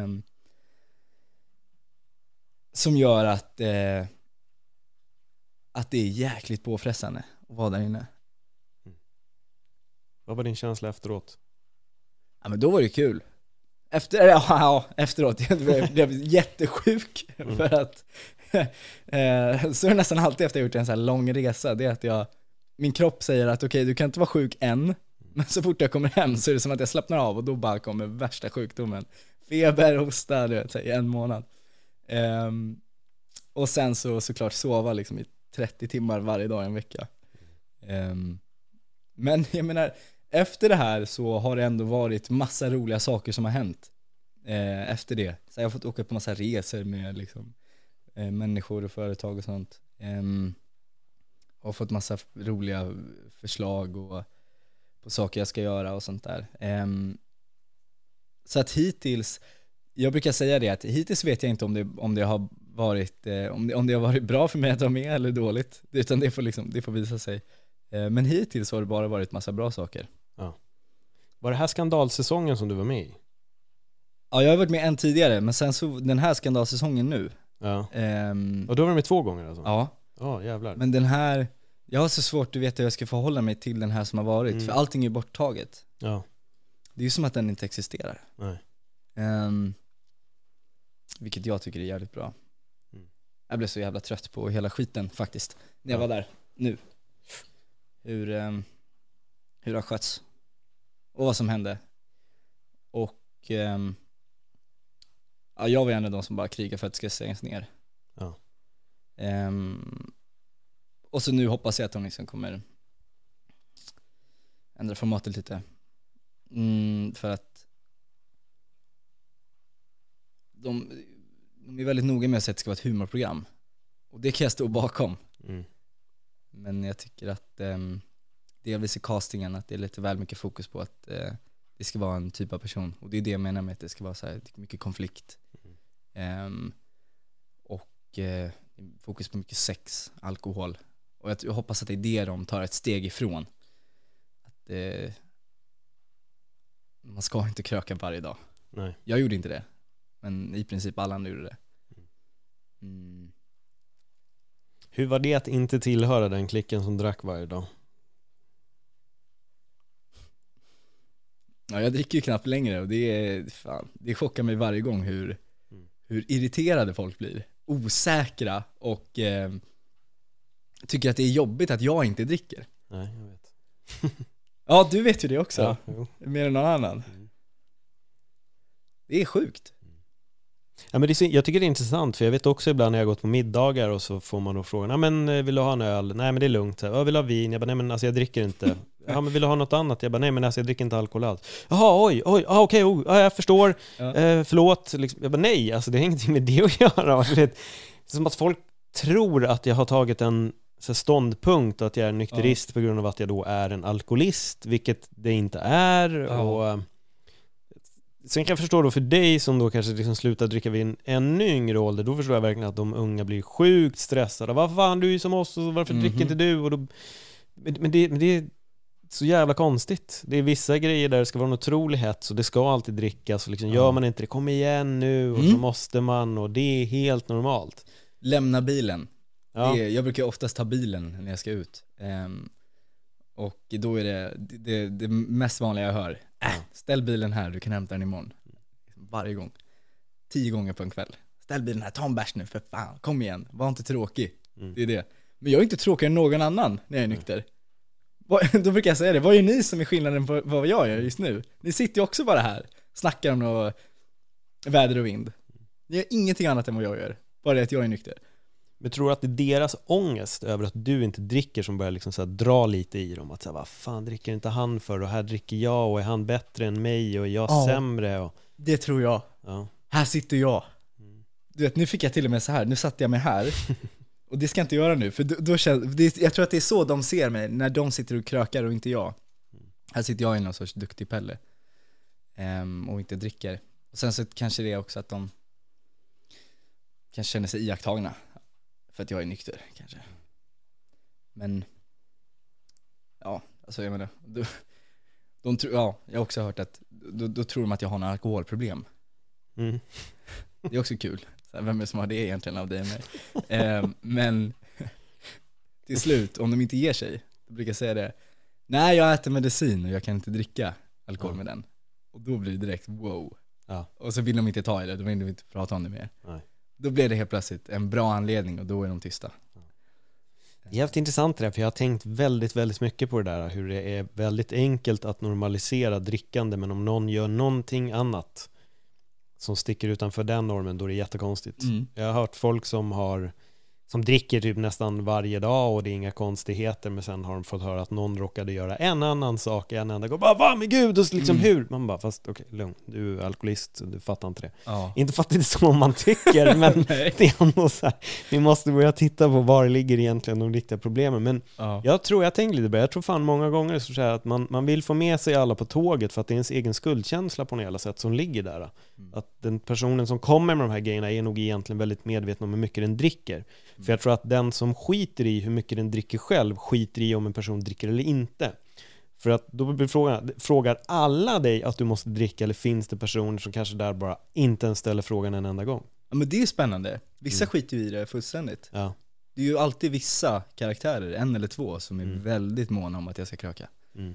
som gör att det är jäkligt påfrestande att vara där inne. Vad var din känsla efteråt? Ja, men då var det kul. Efteråt jag blev jättesjuk för att så är det nästan alltid efter jag gjort en så här lång resa, det är att min kropp säger att okej, du kan inte vara sjuk än, men så fort jag kommer hem så är det som att jag slappnar av och då bara kommer värsta sjukdomen, feber, hosta, du vet, i en månad. Och sen såklart sova liksom i 30 timmar varje dag i en vecka. Men jag menar, efter det här så har det ändå varit massa roliga saker som har hänt efter det. Så jag har fått åka på massa resor med liksom, människor och företag och sånt. Och fått massa roliga förslag och på saker jag ska göra och sånt där. Så att hittills, jag brukar säga det, att hittills vet jag inte om det har varit bra för mig att vara med eller dåligt, utan det får visa sig. Men hittills har det bara varit massa bra saker. Ja. Var det här skandalsäsongen som du var med i? Ja, jag har varit med en tidigare, men sen så den här skandalsäsongen nu. Ja. Och då var du med 2 gånger alltså? Ja. Ja, jävlar. Men den här, jag har så svårt att veta hur jag ska förhålla mig till den här som har varit, för allting är ju borttaget. Ja. Det är ju som att den inte existerar. Nej. Vilket jag tycker är jävligt bra. Jag blev så jävla trött på hela skiten faktiskt, när jag var där nu. Hur det har skötts och vad som hände. Och jag var en av de som bara krigar för att det ska stängas ner. Ja. Och så nu hoppas jag att de liksom kommer ändra formatet lite. För att de är väldigt noga med att det ska vara ett humorprogram. Och det kan jag stå bakom. Men jag tycker att delvis i castingen att det är lite väl mycket fokus på att det ska vara en typ av person. Och det är det jag menar med att det ska vara så här mycket konflikt. Och fokus på mycket sex, alkohol. Och jag hoppas att det är det de tar ett steg ifrån. Att man ska inte kröka varje dag. Nej. Jag gjorde inte det, men i princip alla andra gjorde det. Hur var det att inte tillhöra den klicken som drack varje dag? Ja, jag dricker ju knappt längre och det chockar mig varje gång hur irriterade folk blir. Osäkra och tycker att det är jobbigt att jag inte dricker. Nej, jag vet. Ja, du vet ju det också. Ja, mer än någon annan. Det är sjukt. Ja, men jag tycker det är intressant, för jag vet också ibland när jag har gått på middagar och så får man då frågan, ja men vill du ha en öl? Nej men det är lugnt. Jag vill ha vin? Jag bara, nej men alltså jag dricker inte. Ja men vill du ha något annat? Jag bara, nej men alltså jag dricker inte alkohol alls. Jaha, oj, okej, jag förstår. Förlåt. Liksom. Jag bara, nej, alltså det har ingenting med det att göra. Det är som att folk tror att jag har tagit en ståndpunkt att jag är nykterist på grund av att jag då är en alkoholist, vilket det inte är. Och sen kan jag förstå då för dig som då kanske liksom slutar dricka vid en ännu yngre ålder, då förstår jag verkligen att de unga blir sjukt stressade. Vad fan, du är ju som oss, och varför dricker inte du? Och då, men det är så jävla konstigt. Det är vissa grejer där det ska vara en otrolig hets och det ska alltid drickas och liksom, gör man inte det, kom igen nu, och så måste man, och det är helt normalt. Lämna bilen. Ja. Jag brukar oftast ta bilen när jag ska ut. Och då är det mest vanliga jag hör. Ställ bilen här, du kan hämta den imorgon. Varje gång. 10 gånger på en kväll. Ställ bilen här, ta en bärs nu för fan. Kom igen, var inte tråkig. Det är det. Men jag är inte tråkigare än någon annan när jag är nykter. Då brukar jag säga det. Vad är ni som är skillnaden på vad jag gör just nu? Ni sitter ju också bara här. Snackar om något väder och vind. Ni gör ingenting annat än vad jag gör. Bara det att jag är nykter. Men tror du att det är deras ångest över att du inte dricker som börjar liksom så här dra lite i dem? Att säga, vad fan dricker inte han för? Och här dricker jag, och är han bättre än mig? Och är jag sämre? Och... Det tror jag. Här sitter jag. Du vet, nu fick jag till och med så här. Nu satte jag mig här. Och det ska jag inte göra nu, för då känns, jag tror att det är så de ser mig, när de sitter och krökar och inte jag. Här sitter jag i någon sorts duktig pelle och inte dricker. Och sen så kanske det är också att de kanske känner sig iakttagna för att jag är nykter, kanske. Men ja, alltså jag menar, jag har också hört att då tror de att jag har några alkoholproblem. Det är också kul. Vem är det som har det egentligen av dig och mig? Men till slut, om de inte ger sig, då brukar jag säga det: nej, jag äter medicin och jag kan inte dricka alkohol med den. Och då blir det direkt wow. Och så vill de inte ta i det, då vill de inte prata om det mer. Nej. Då blir det helt plötsligt en bra anledning och då är de tysta. Det är jävligt intressant det där, för jag har tänkt väldigt, väldigt mycket på det där, hur det är väldigt enkelt att normalisera drickande, men om någon gör någonting annat som sticker utanför den normen, då är det jättekonstigt. Jag har hört folk som dricker typ nästan varje dag och det är inga konstigheter, men sen har de fått höra att någon råkade göra en annan sak en enda gång. Bara, men gud, och liksom hur? Man bara, fast okej, lugn, du är alkoholist, du fattar inte det. Inte för att det är så man tycker, men det är ändå så här, vi måste börja titta på var det ligger egentligen de riktiga problemen. Men jag tänker lite på det. Jag tror fan många gånger så här att man vill få med sig alla på tåget för att det är ens egen skuldkänsla på något jävla sätt som ligger där. Att den personen som kommer med de här grejerna är nog egentligen väldigt medveten om hur mycket den dricker. För jag tror att den som skiter i hur mycket den dricker själv skiter i om en person dricker eller inte. För att då blir frågar alla dig att du måste dricka, eller finns det personer som kanske där bara inte ens ställer frågan en enda gång? Ja, men det är spännande. Vissa skiter ju i det fullständigt. Ja. Det är ju alltid vissa karaktärer, en eller två, som är väldigt måna om att jag ska kröka.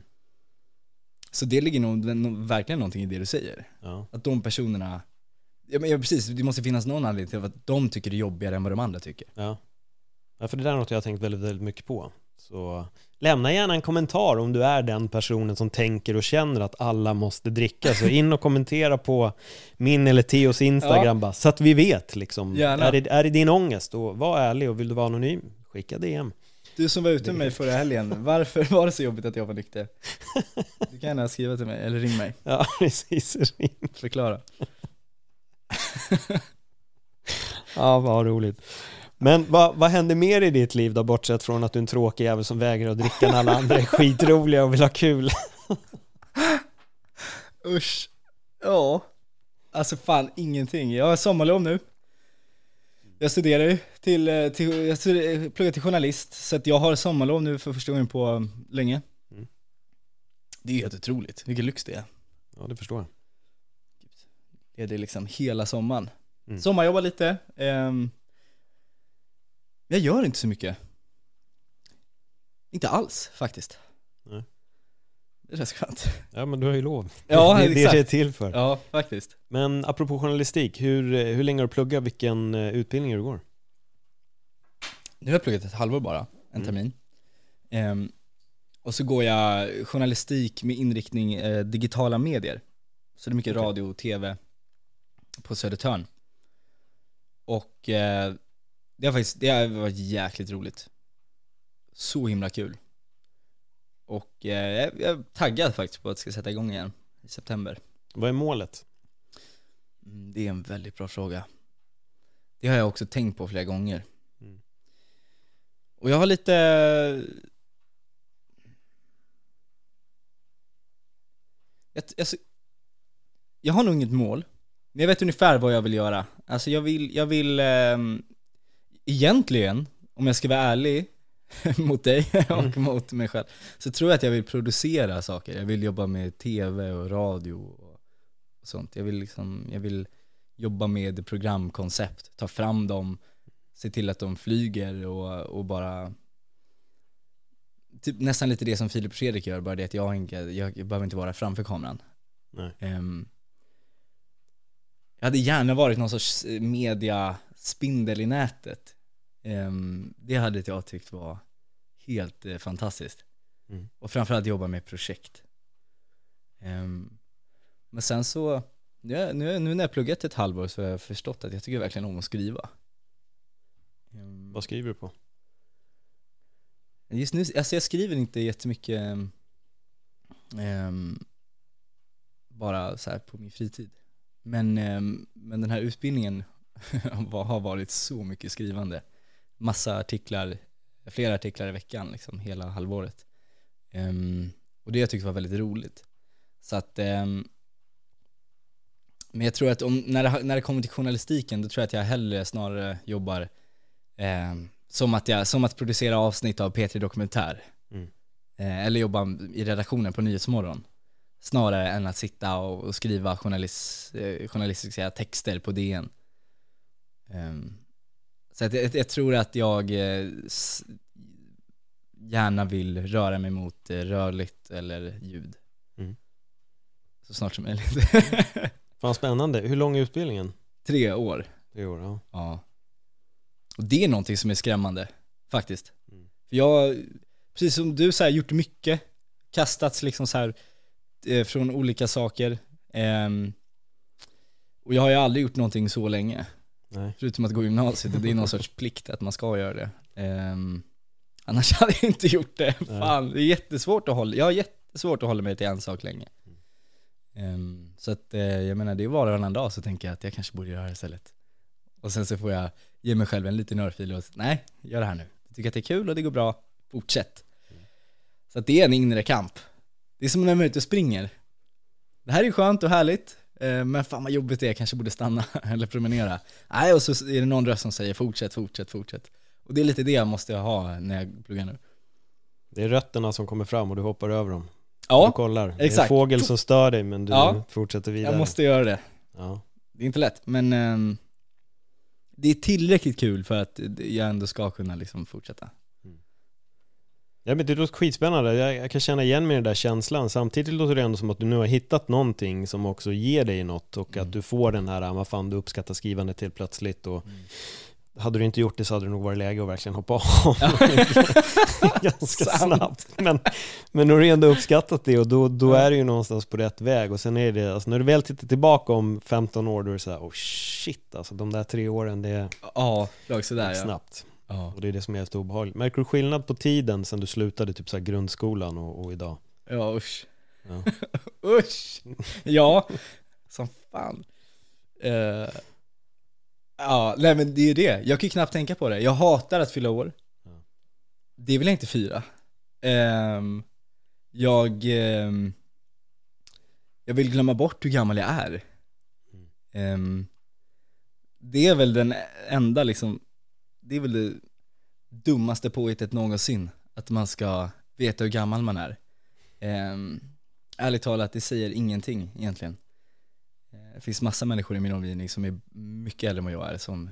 Så det ligger nog verkligen någonting i det du säger. Ja. Att de personerna, ja precis, det måste finnas någon anledning till att de tycker det är jobbigare än vad de andra tycker. Ja, för det där är något jag har tänkt väldigt, väldigt mycket på. Så lämna gärna en kommentar om du är den personen som tänker och känner att alla måste dricka. Så in och kommentera på min eller Theos Instagram bara, så att vi vet liksom. Är det din ångest? Och var ärlig, och vill du vara anonym, skicka DM. Du som var ute med mig förra helgen, varför var det så jobbigt att jag var nykter? Du kan gärna skriva till mig, eller ring mig. Ja, precis, ring. Förklara. Ja, vad roligt. Men vad händer mer i ditt liv då, bortsett från att du är en tråkig jävel som vägrar att dricka när alla andra är skitroliga och vill ha kul? Usch. Ja. Alltså fan, ingenting. Jag har sommarlov nu. Jag studerar ju jag pluggar till journalist, så att jag har sommarlov nu för första gången på länge. Det är helt otroligt, vilken lyx det är. Ja, det förstår jag. Det är liksom hela sommaren. Sommarjobbar lite. Jag gör inte så mycket. Inte alls, faktiskt. Nej. Det är rätt skönt. Ja, men du har ju lov. Ja, det är till för. Ja, faktiskt. Men apropå journalistik, hur länge har du pluggat? Vilken utbildning du går? Nu har jag pluggat ett halvår bara, en termin. Och så går jag journalistik med inriktning digitala medier. Så det är mycket radio och tv på Södertörn. Och det har varit jäkligt roligt. Så himla kul. Och jag är taggad faktiskt på att jag ska sätta igång igen i september. Vad är målet? Det är en väldigt bra fråga. Det har jag också tänkt på flera gånger. Och jag har lite... Jag har nog inget mål. Men jag vet ungefär vad jag vill göra. Alltså jag vill egentligen, om jag ska vara ärlig mot dig och mot mig själv, så tror jag att jag vill producera saker. Jag vill jobba med tv och radio och sånt. Jag vill jobba med programkoncept, ta fram dem, se till att de flyger och bara typ nästan lite det som Filip Fredrik gör, bara det att jag behöver inte vara framför kameran. Nej. Jag hade gärna varit någon sorts mediaspindel i nätet. Det hade jag tyckt var helt fantastiskt. Och framförallt jobba med projekt. Men sen så nu när jag pluggat ett halvår, så har jag förstått att jag tycker verkligen om att skriva. Vad skriver du på? Just nu, alltså jag skriver inte jättemycket bara så här på min fritid. Men den här utbildningen har varit så mycket skrivande. massa artiklar, flera artiklar i veckan liksom, hela halvåret. Och det jag tyckte var väldigt roligt. Så att men jag tror att när det kommer till journalistiken, då tror jag att jag hellre snarare jobbar som att producera avsnitt av P3 Dokumentär. Eller jobba i redaktionen på Nyhetsmorgon. Snarare än att sitta och skriva journalistiska texter på DN. Så att jag tror att jag gärna vill röra mig mot rörligt eller ljud. Så snart som möjligt. Fan spännande. Hur lång är utbildningen? 3 år. 3 år, ja. Och det är någonting som är skrämmande, faktiskt. För jag, precis som du så här, gjort mycket, kastats liksom så här från olika saker. Och jag har ju aldrig gjort någonting så länge. Nej. Förutom att gå gymnasiet, och det är någon sorts plikt att man ska göra det. Annars hade jag inte gjort det. Fan, det är jättesvårt att hålla. Jag har jättesvårt att hålla mig till en sak länge. Så att jag menar, det är var och varannan dag så tänker jag att jag kanske borde göra det istället. Och sen så får jag ge mig själv en liten örfil och nej, gör det här nu. Jag tycker att det är kul och det går bra. Fortsätt. Så att det är en inre kamp. Det är som när man är ute och springer. Det här är ju skönt och härligt, men fan vad jobbigt det är, jag kanske borde stanna eller promenera. Nej, och så är det någon röst som säger fortsätt. Och det är lite det jag måste ha när jag pluggar nu. Det är rötterna som kommer fram och du hoppar över dem. Ja, du kollar. Exakt. Det är en fågel som stör dig, men du fortsätter vidare. Jag måste göra det. Ja. Det är inte lätt, men det är tillräckligt kul för att jag ändå ska kunna liksom fortsätta. Ja, men det låter skitspännande. Jag kan känna igen mig i den där känslan. Samtidigt låter det ändå som att du nu har hittat någonting som också ger dig något, och att du får den här, vad fan, du uppskattar skrivandet till plötsligt, och hade du inte gjort det så hade det nog varit läge att verkligen hoppa av ganska snabbt. Men nu har du ändå uppskattat det, och då är det ju någonstans på rätt väg. Och sen är det, alltså, när du väl tittar tillbaka om 15 år, då är det så här, oh shit, alltså de där 3 åren, det är snabbt. Ja. Och det är det som är så obehagligt. Märker du skillnad på tiden sen du slutade typ så här grundskolan och idag? Ja, usch. Ja. Usch. Ja, som fan. Ja, nej men det är ju det. Jag kan ju knappt tänka på det. Jag hatar att fylla år. Det vill jag inte fira. Jag vill glömma bort hur gammal jag är. Det är väl den enda liksom, det är väl det dummaste påhittet någonsin, att man ska veta hur gammal man är. Ärligt talat, det säger ingenting egentligen. Det finns massa människor i min omgivning som är mycket äldre än vad jag är, som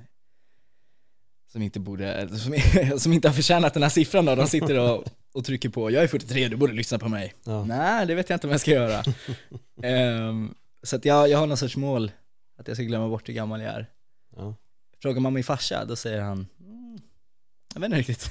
inte borde, som inte har förtjänat den här siffran då. De sitter och trycker på, jag är 43, du borde lyssna på mig. Ja. Nej, det vet jag inte om jag ska göra. Så att jag har någon sorts mål att jag ska glömma bort hur gammal jag är. Ja. Frågar man min farsa, då säger han, jag vet inte riktigt.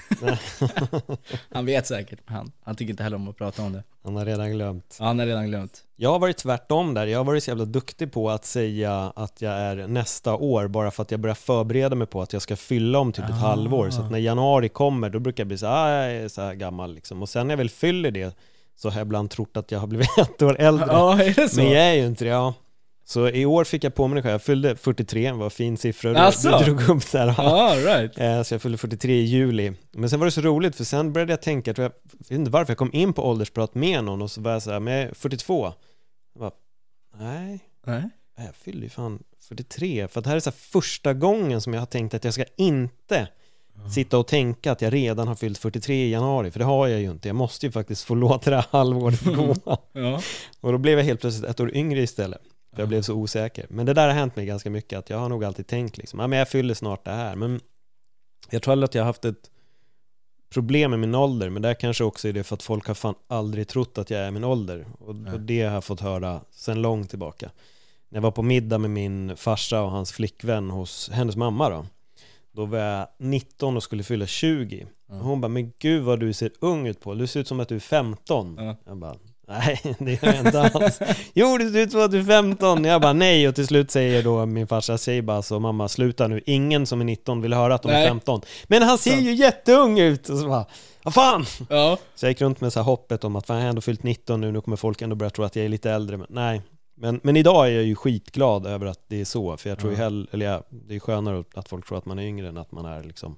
Han vet säkert, men han tycker inte heller om att prata om det. Han har redan glömt. Ja, han har redan glömt. Jag har varit tvärtom där. Jag har varit så jävla duktig på att säga att jag är nästa år, bara för att jag börjar förbereda mig på att jag ska fylla om typ ett halvår. Så att när januari kommer, då brukar jag bli så jag är så här gammal liksom. Och sen när jag väl fyller det, så har jag ibland trott att jag har blivit 1 år äldre. Ja, är det så? Men jag är ju inte det, ja. Så i år fick jag på mig själv. Jag fyllde 43, var fin siffra. Du drog upp där. Right. Så jag fyllde 43 i juli. Men sen var det så roligt, för sen började jag tänka, jag vet inte varför, jag kom in på åldersprat med någon, och så var jag så här, men jag är 42. Jag bara, nej. Jag fyllde ju fan 43. För att det här är så här första gången som jag har tänkt att jag ska inte sitta och tänka att jag redan har fyllt 43 i januari. För det har jag ju inte. Jag måste ju faktiskt få låta det här halvåret gå. Ja. Och då blev jag helt plötsligt 1 år yngre istället. För jag blev så osäker. Men det där har hänt mig ganska mycket, att jag har nog alltid tänkt liksom, men jag fyller snart det här. Men jag tror aldrig att jag har haft ett problem med min ålder. Men där kanske också är det för att folk har fan aldrig trott att jag är min ålder. Och det har jag fått höra sedan långt tillbaka. När jag var på middag med min farsa och hans flickvän hos hennes mamma då var jag 19 och skulle fylla 20. Och hon bara, men gud vad du ser ung ut på. Du ser ut som att du är 15. Jag bara, nej, det gör jag inte alls. Jo, det ser ut som att du är 15. Jag bara, nej. Och till slut säger då min farsa, säger bara så, mamma, sluta nu. Ingen som är 19 vill höra att de är 15. Men han ser ju jätteung ut. Och så bara, vad fan? Ja. Så jag gick runt med så här hoppet om att fan, jag har ändå fyllt 19 nu kommer folk ändå börja tro att jag är lite äldre. Men nej. Men idag är jag ju skitglad över att det är så. För jag tror det är skönare att folk tror att man är yngre än att man är liksom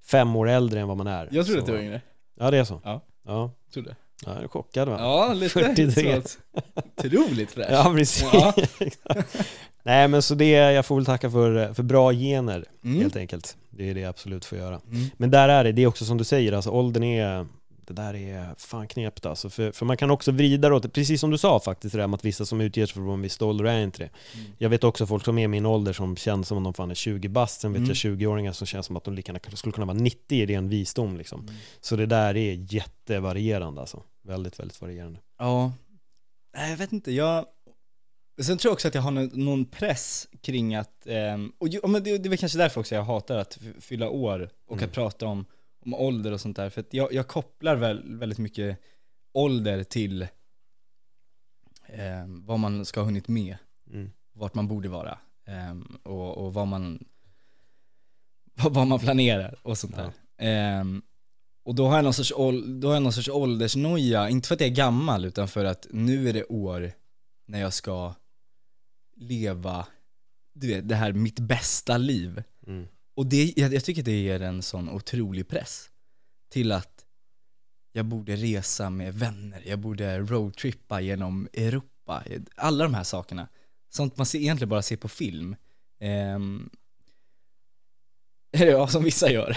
5 år äldre än vad man är. Jag trodde så. att du var yngre. Ja, det är så. Ja. Ja. Trodde. Ja, jag är chockad va? Ja, lite 43. Otroligt fräsch. Ja, precis. Ja. Nej, men så det, jag får väl tacka för bra gener helt enkelt. Det är det jag absolut får göra. Men där är det är också som du säger, alltså åldern är, det där är fan knepigt alltså. För man kan också vrida åt, precis som du sa faktiskt, det där med att vissa som utger sig för en viss ålder är inte det. Jag vet också folk som är min ålder som känns som om de fan är 20 bast, sen vet jag 20-åringar som känns som att de lika gärna skulle kunna vara 90 i ren visdom liksom. Så det där är jättevarierande alltså. Väldigt, väldigt varierande. Ja, jag vet inte, sen tror jag också att jag har någon press kring att, men det är väl kanske därför också jag hatar att fylla år och att prata om ålder och sånt där, för att jag kopplar väldigt mycket ålder till vad man ska ha hunnit med, vart man borde vara, och vad man planerar och sånt där. Och då har jag någon sorts åldersnoja, inte för att jag är gammal utan för att nu är det år när jag ska leva, du vet, det här mitt bästa liv. Och jag tycker det ger en sån otrolig press till att jag borde resa med vänner, jag borde roadtrippa genom Europa, alla de här sakerna, sånt man egentligen bara ser på film, ja, som vissa gör.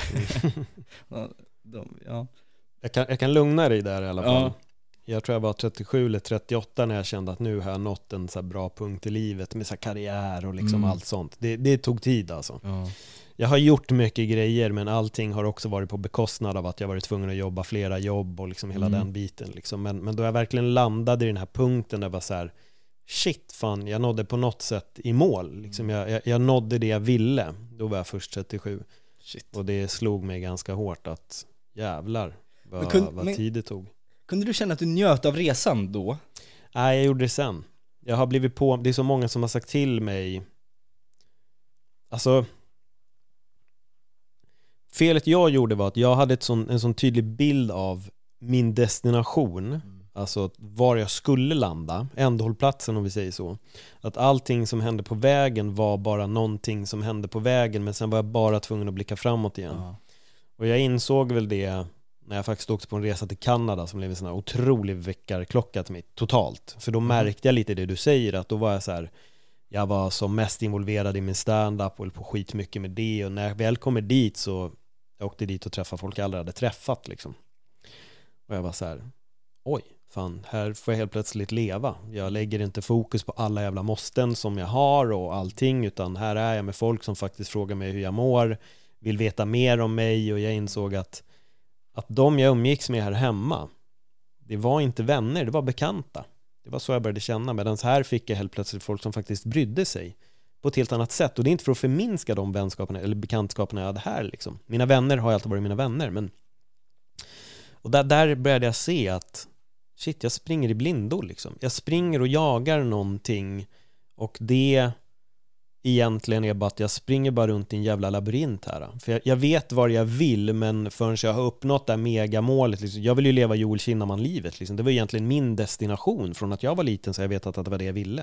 Ja. Jag kan lugna dig där i alla fall. Jag tror jag var 37 eller 38 när jag kände att nu har jag nått en så här bra punkt i livet med så här karriär och liksom allt sånt. Det tog tid alltså. Jag har gjort mycket grejer, men allting har också varit på bekostnad av att jag varit tvungen att jobba flera jobb och liksom hela den biten liksom. Men då jag verkligen landade i den här punkten där jag var så här, shit fan, jag nådde på något sätt i mål liksom. Jag nådde det jag ville. Då var jag först 37. Shit. Och det slog mig ganska hårt att jävlar vad tid det tog. Kunde du känna att du njöt av resan då? Nej, jag gjorde det sen. Jag har blivit på, det är så många som har sagt till mig, alltså felet jag gjorde var att jag hade en sån tydlig bild av min destination, alltså var jag skulle landa, ändhållplatsen om vi säger så, att allting som hände på vägen var bara någonting som hände på vägen, men sen var jag bara tvungen att blicka framåt igen. Och jag insåg väl det när jag faktiskt åkte på en resa till Kanada som blev en sån här otrolig väckarklocka till mig totalt. För då märkte jag lite det du säger, att då var jag så här, jag var som mest involverad i min stand-up och höll på skit mycket med det, och när jag väl kommer dit så jag åkte dit och träffade folk jag aldrig hade träffat liksom. Och jag var så här, oj fan, här får jag helt plötsligt leva. Jag lägger inte fokus på alla jävla måsten som jag har och allting, utan här är jag med folk som faktiskt frågar mig hur jag mår, vill veta mer om mig, och jag insåg att de jag umgicks med här hemma, det var inte vänner, det var bekanta. Det var så jag började känna, medan här fick jag helt plötsligt folk som faktiskt brydde sig på ett helt annat sätt. Och det är inte för att förminska de vänskaperna eller bekantskaperna jag hade här liksom. Mina vänner har ju alltid varit mina vänner, men och där började jag se att shit, jag springer i blindo liksom. Jag springer och jagar någonting, och det egentligen är bara att jag springer bara runt i en jävla labyrint här. För jag vet vad jag vill, men förrän jag har uppnått det här megamålet liksom, jag vill ju leva Joel Kinnaman-livet liksom. Det var egentligen min destination från att jag var liten, så jag vet att det var det jag ville.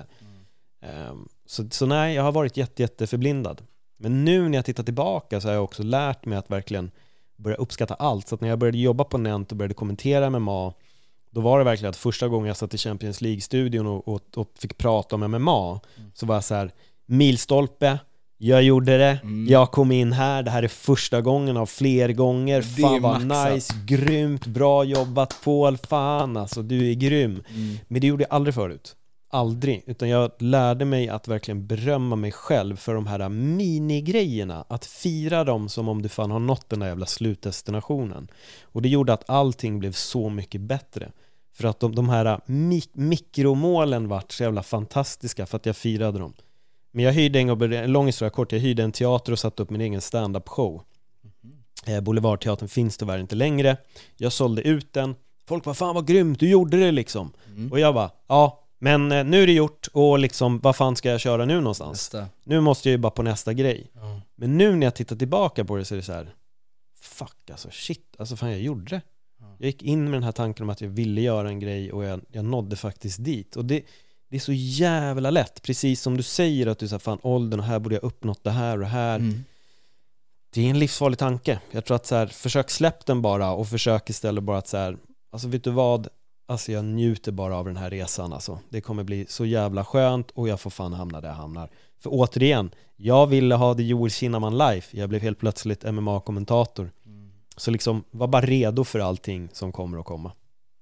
Så nej, jag har varit jätte förblindad. Men nu när jag tittar tillbaka så har jag också lärt mig att verkligen börja uppskatta allt. Så att när jag började jobba på Nent och började kommentera MMA, då var det verkligen att första gången jag satt i Champions League-studion och fick prata om MMA, så var jag så här, milstolpe, jag gjorde det, jag kom in här, det här är första gången av fler gånger, fan vad nice, grymt, bra jobbat Paul, fan alltså, du är grym. Men det gjorde jag aldrig förut, aldrig, utan jag lärde mig att verkligen berömma mig själv för de här minigrejerna, att fira dem som om du fan har nått den där jävla slutdestinationen. Och det gjorde att allting blev så mycket bättre, för att de här mikromålen vart så jävla fantastiska för att jag firade dem. Men jag hyrde en lång historia kort, jag hyrde en teater och satte upp min egen stand-up show. Boulevardteatern finns tyvärr inte längre. Jag sålde ut den. Folk bara, fan vad grymt, du gjorde det liksom. Och jag bara, ja, men nu är det gjort, och liksom, vad fan ska jag köra nu någonstans? Nu måste jag ju bara på nästa grej. Men nu när jag tittar tillbaka på det så är det så här, fuck alltså, shit, alltså fan jag gjorde det. Jag gick in med den här tanken om att jag ville göra en grej, och jag nådde faktiskt dit. Och det är så jävla lätt, precis som du säger, att du sa fan åldern, och här borde jag uppnått det här och det här. Det är en livsfarlig tanke. Jag tror att så här, försök släpp den bara och försök istället bara att så här, alltså vet du vad? Alltså jag njuter bara av den här resan alltså. Det kommer bli så jävla skönt och jag får fan hamna där jag hamnar. För återigen, jag ville ha det Joel Kinnaman life. Jag blev helt plötsligt MMA-kommentator. Så liksom, var bara redo för allting som kommer att komma.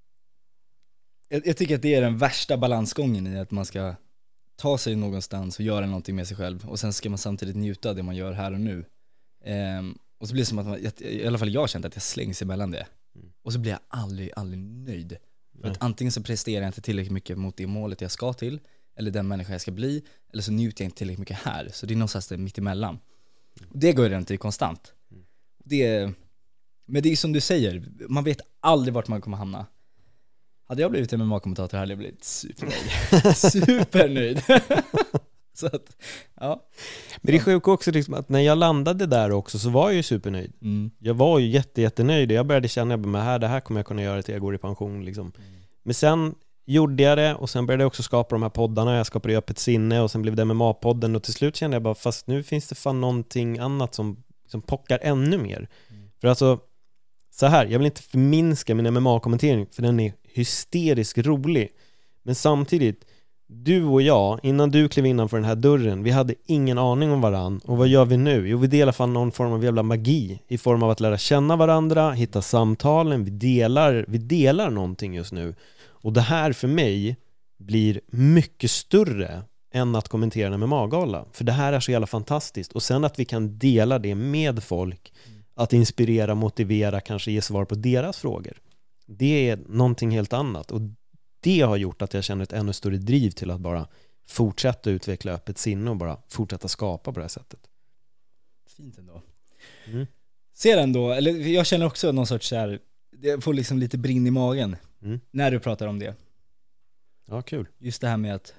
Jag tycker att det är den värsta balansgången i att man ska ta sig någonstans och göra någonting med sig själv. Och sen ska man samtidigt njuta av det man gör här och nu. Och så blir det som att i alla fall jag har känt att jag slängs emellan det. Och så blir jag aldrig nöjd. För att antingen så presterar jag inte tillräckligt mycket mot det målet jag ska till, eller den människa jag ska bli, eller så njuter jag inte tillräckligt mycket här. Så det är någonstans där mitt emellan. Och det går ju inte konstant. Men det är som du säger, man vet aldrig vart man kommer hamna. Hade jag blivit MMA-kommentator hade jag blivit supernöjd. Så att, ja. Men det är sjukt också liksom, att när jag landade där också så var jag ju supernöjd. Jag var ju jättenöjd och jag började känna att det här kommer jag kunna göra till jag går i pension liksom. Men sen gjorde jag det och sen började jag också skapa de här poddarna. Jag skapade Öppet sinne och sen blev det MMA-podden och till slut kände jag bara, fast nu finns det fan någonting annat som pockar ännu mer. För alltså, så här, jag vill inte förminska min MMA-kommentering för den är hysteriskt rolig. Men samtidigt, du och jag, innan du klev innanför den här dörren, vi hade ingen aning om varann. Och vad gör vi nu? Jo, vi delar fan någon form av jävla magi i form av att lära känna varandra, hitta samtalen, vi delar någonting just nu. Och det här för mig blir mycket större än att kommentera en MMA-gala. För det här är så jävla fantastiskt. Och sen att vi kan dela det med folk, att inspirera, motivera, kanske ge svar på deras frågor. Det är någonting helt annat. Och det har gjort att jag känner ett ännu större driv till att bara fortsätta utveckla öppet sinne och bara fortsätta skapa på det här sättet. Fint ändå. Ser ändå, eller jag känner också någon sorts så här, jag får liksom lite brinn i magen när du pratar om det. Ja, kul. Just det här med att,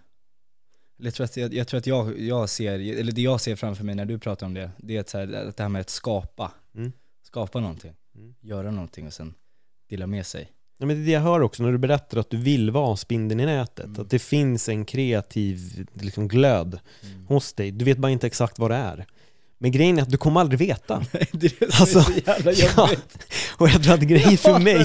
jag tror att jag ser, eller det jag ser framför mig när du pratar om det, det är att så här, det här med att skapa någonting, göra någonting och sen dela med sig. Ja, men det är det jag hör också när du berättar att du vill vara spindeln i nätet. Att det finns en kreativ liksom, glöd hos dig. Du vet bara inte exakt vad det är. Men grejen är att du kommer aldrig veta. Det är alltså, så jävla jobbigt. Ja, och jag tror att grejen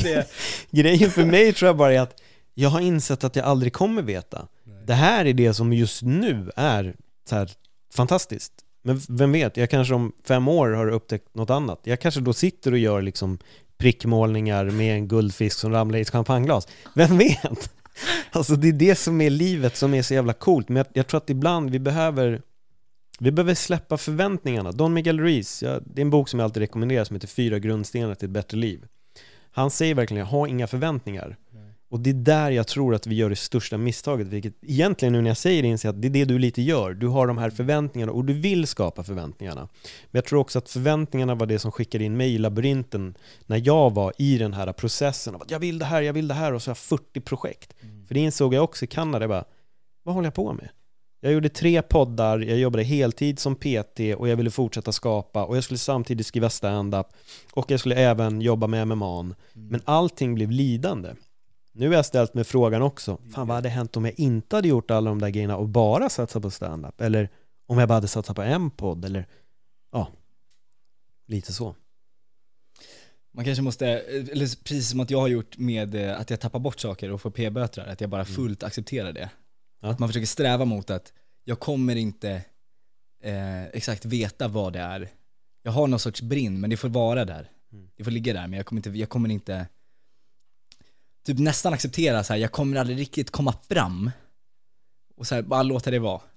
för mig tror jag bara är att jag har insett att jag aldrig kommer veta. Nej. Det här är det som just nu är så här fantastiskt. Men vem vet, jag kanske om 5 år har upptäckt något annat. Jag kanske då sitter och gör liksom prickmålningar med en guldfisk som ramlar i ett champagneglas. Vem vet? Alltså det är det som är livet som är så jävla coolt. Men jag tror att ibland vi behöver släppa förväntningarna. Don Miguel Ruiz, det är en bok som jag alltid rekommenderar som heter 4 grundstenar till ett bättre liv. Han säger verkligen, ha inga förväntningar. Och det är där jag tror att vi gör det största misstaget, vilket egentligen nu när jag säger det inser att det är det du lite gör. Du har de här förväntningarna och du vill skapa förväntningarna. Men jag tror också att förväntningarna var det som skickade in mig i labyrinten när jag var i den här processen av att jag vill det här och så har jag 40 projekt. För det insåg jag också i Kanada, jag bara, vad håller jag på med? Jag gjorde 3 poddar, jag jobbade heltid som PT och jag ville fortsätta skapa och jag skulle samtidigt skriva stand-up och jag skulle även jobba med MMA. Men allting blev lidande. Nu har jag ställt mig frågan också, fan vad hade hänt om jag inte hade gjort alla de där grejerna och bara satsat på stand-up? Eller om jag bara hade satsat på en podd? Eller ja, lite så. Man kanske måste, eller precis som att jag har gjort med att jag tappar bort saker och får p-böter, att jag bara fullt accepterar det. Ja. Att man försöker sträva mot att jag kommer inte exakt veta vad det är. Jag har någon sorts brinn, men det får vara där. Det får ligga där, men jag kommer inte typ nästan acceptera så här, jag kommer aldrig riktigt komma fram och så här, bara låta det vara.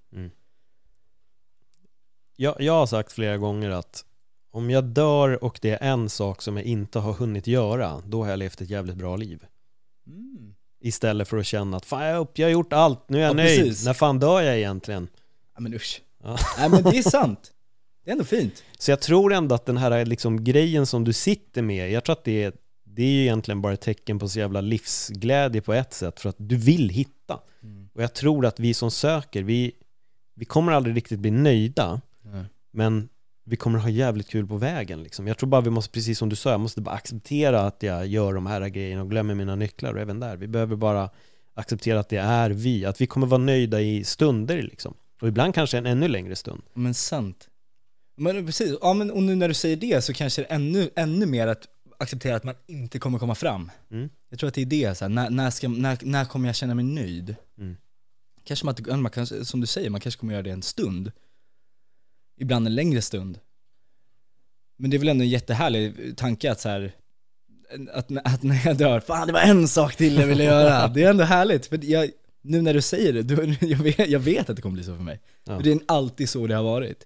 Jag har sagt flera gånger att om jag dör och det är en sak som jag inte har hunnit göra, då har jag levt ett jävligt bra liv. Istället för att känna att fan, jag har gjort allt, nu är jag nöjd. Precis. När fan dör jag egentligen? Ja men usch. Ja. Nej men det är sant. Det är ändå fint. Så jag tror ändå att den här liksom grejen som du sitter med, jag tror att det är ju egentligen bara ett tecken på så jävla livsglädje på ett sätt, för att du vill hitta. Och jag tror att vi som söker, vi kommer aldrig riktigt bli nöjda, men vi kommer ha jävligt kul på vägen liksom. Jag tror bara vi måste, precis som du sa, jag måste bara acceptera att jag gör de här grejerna och glömmer mina nycklar, och även där, vi behöver bara acceptera att det är vi, att vi kommer vara nöjda i stunder liksom. Och ibland kanske en ännu längre stund. Men sant. Men precis, ja, men och nu när du säger det så kanske det är ännu mer att acceptera att man inte kommer komma fram. Jag tror att det är det, så här, när kommer jag känna mig nöjd? Kanske man kanske, som du säger, man kanske kommer göra det en stund. Ibland en längre stund. Men det är väl ändå en jättehärlig tanke att så här, att när jag dör, fan det var en sak till jag ville göra. Det är ändå härligt, för nu när du säger det, jag vet att det kommer bli så för mig. Ja. För det är alltid så det har varit.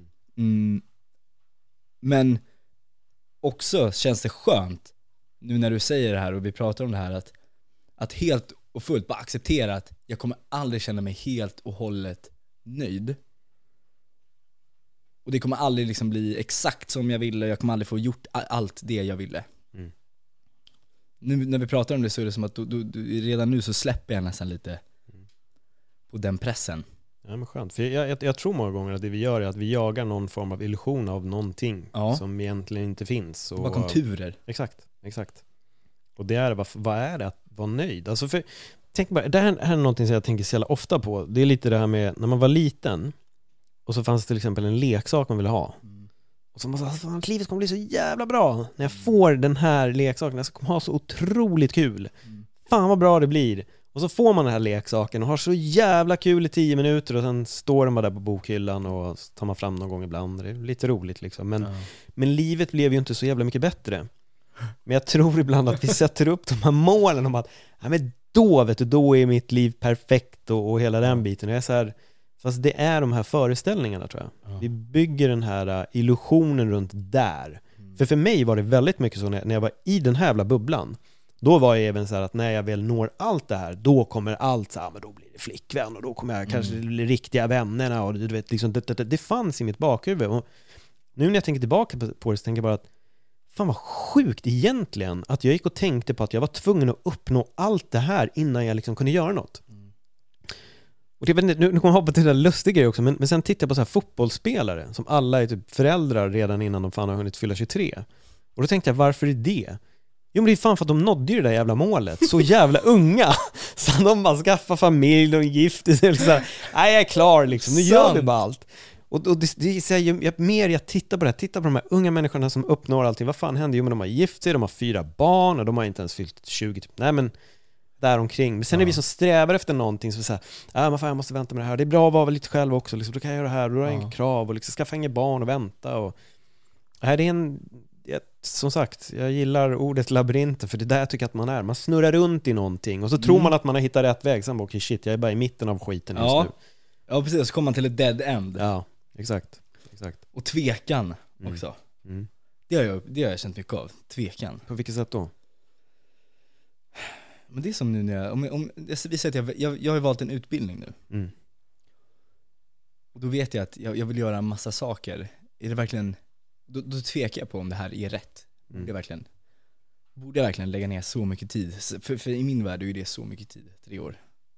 Men också känns det skönt nu när du säger det här och vi pratar om det här, att helt och fullt bara acceptera att jag kommer aldrig känna mig helt och hållet nöjd. Och det kommer aldrig liksom bli exakt som jag ville. Jag kommer aldrig få gjort allt det jag ville. Nu när vi pratar om det så är det som att redan nu så släpper jag nästan lite på den pressen. Ja, men skönt. För jag tror många gånger att det vi gör är att vi jagar någon form av illusion av någonting som egentligen inte finns. Och bakom turer. Exakt. Och det är, vad är det att vara nöjd? Alltså för, tänk bara, det här är någonting som jag tänker så jävla ofta på. Det är lite det här med när man var liten och så fanns det till exempel en leksak man ville ha. Och så måste man, livet kommer bli så jävla bra när jag får den här leksaken. Jag kommer ha så otroligt kul. Fan vad bra det blir. Och så får man den här leksaken och har så jävla kul i 10 minuter och sen står den bara där på bokhyllan och tar man fram någon gång ibland. Det är lite roligt liksom. Men livet blev ju inte så jävla mycket bättre. Men jag tror ibland att vi sätter upp de här målen om att ja, men då vet du, då är mitt liv perfekt och hela den biten. Och jag är så här, fast det är de här föreställningarna tror jag. Vi bygger den här illusionen runt där. För mig var det väldigt mycket så när jag var i den här jävla bubblan. Då var jag även så här att när jag väl når allt det här, då kommer allt så här, men då blir det flickvän och då kommer jag kanske bli riktiga vännerna och du vet liksom det fanns i mitt bakhuvud. Och nu när jag tänker tillbaka på det så tänker jag bara att fan vad sjukt egentligen att jag gick och tänkte på att jag var tvungen att uppnå allt det här innan jag liksom kunde göra något. Och jag vet inte, nu kommer jag hoppa till det där lustiga grejer också, men sen tittar jag på så här fotbollsspelare som alla är typ föräldrar redan innan de fan har hunnit fylla 23. Och då tänkte jag, varför är det? Jo men det är fan för att de nådde ju det där jävla målet så jävla unga. Så de bara skaffar familj och gifter sig liksom. Nej jag är klar liksom, nu gör vi bara allt. Och det är så här, mer jag tittar på det här, tittar på de här unga människorna som uppnår allting. Vad fan händer? Jo men de har gift sig, de har 4 barn och de har inte ens fyllt 20 typ. Nej men där omkring. Men sen är vi som strävar efter någonting som säger, men fan jag måste vänta med det här. Det är bra att vara lite själv också liksom. Då kan jag göra det här, då har jag inga krav och liksom skaffa inga barn och vänta och här är en som sagt, jag gillar ordet labyrinten för det är där jag tycker att man är. Man snurrar runt i någonting och så tror man att man har hittat rätt väg. Sen bara, okej shit, jag är bara i mitten av skiten just nu. Ja, precis. Så kommer man till ett dead end. Ja, exakt. Och tvekan också. Det har jag känt mycket av. Tvekan. På vilket sätt då? Men det är som nu när om vi säger att jag har valt en utbildning nu. Och då vet jag att jag vill göra en massa saker. Är det verkligen... Då tvekar jag på om det här är rätt. Borde jag verkligen lägga ner så mycket tid? För i min värld är det så mycket tid, 3 år.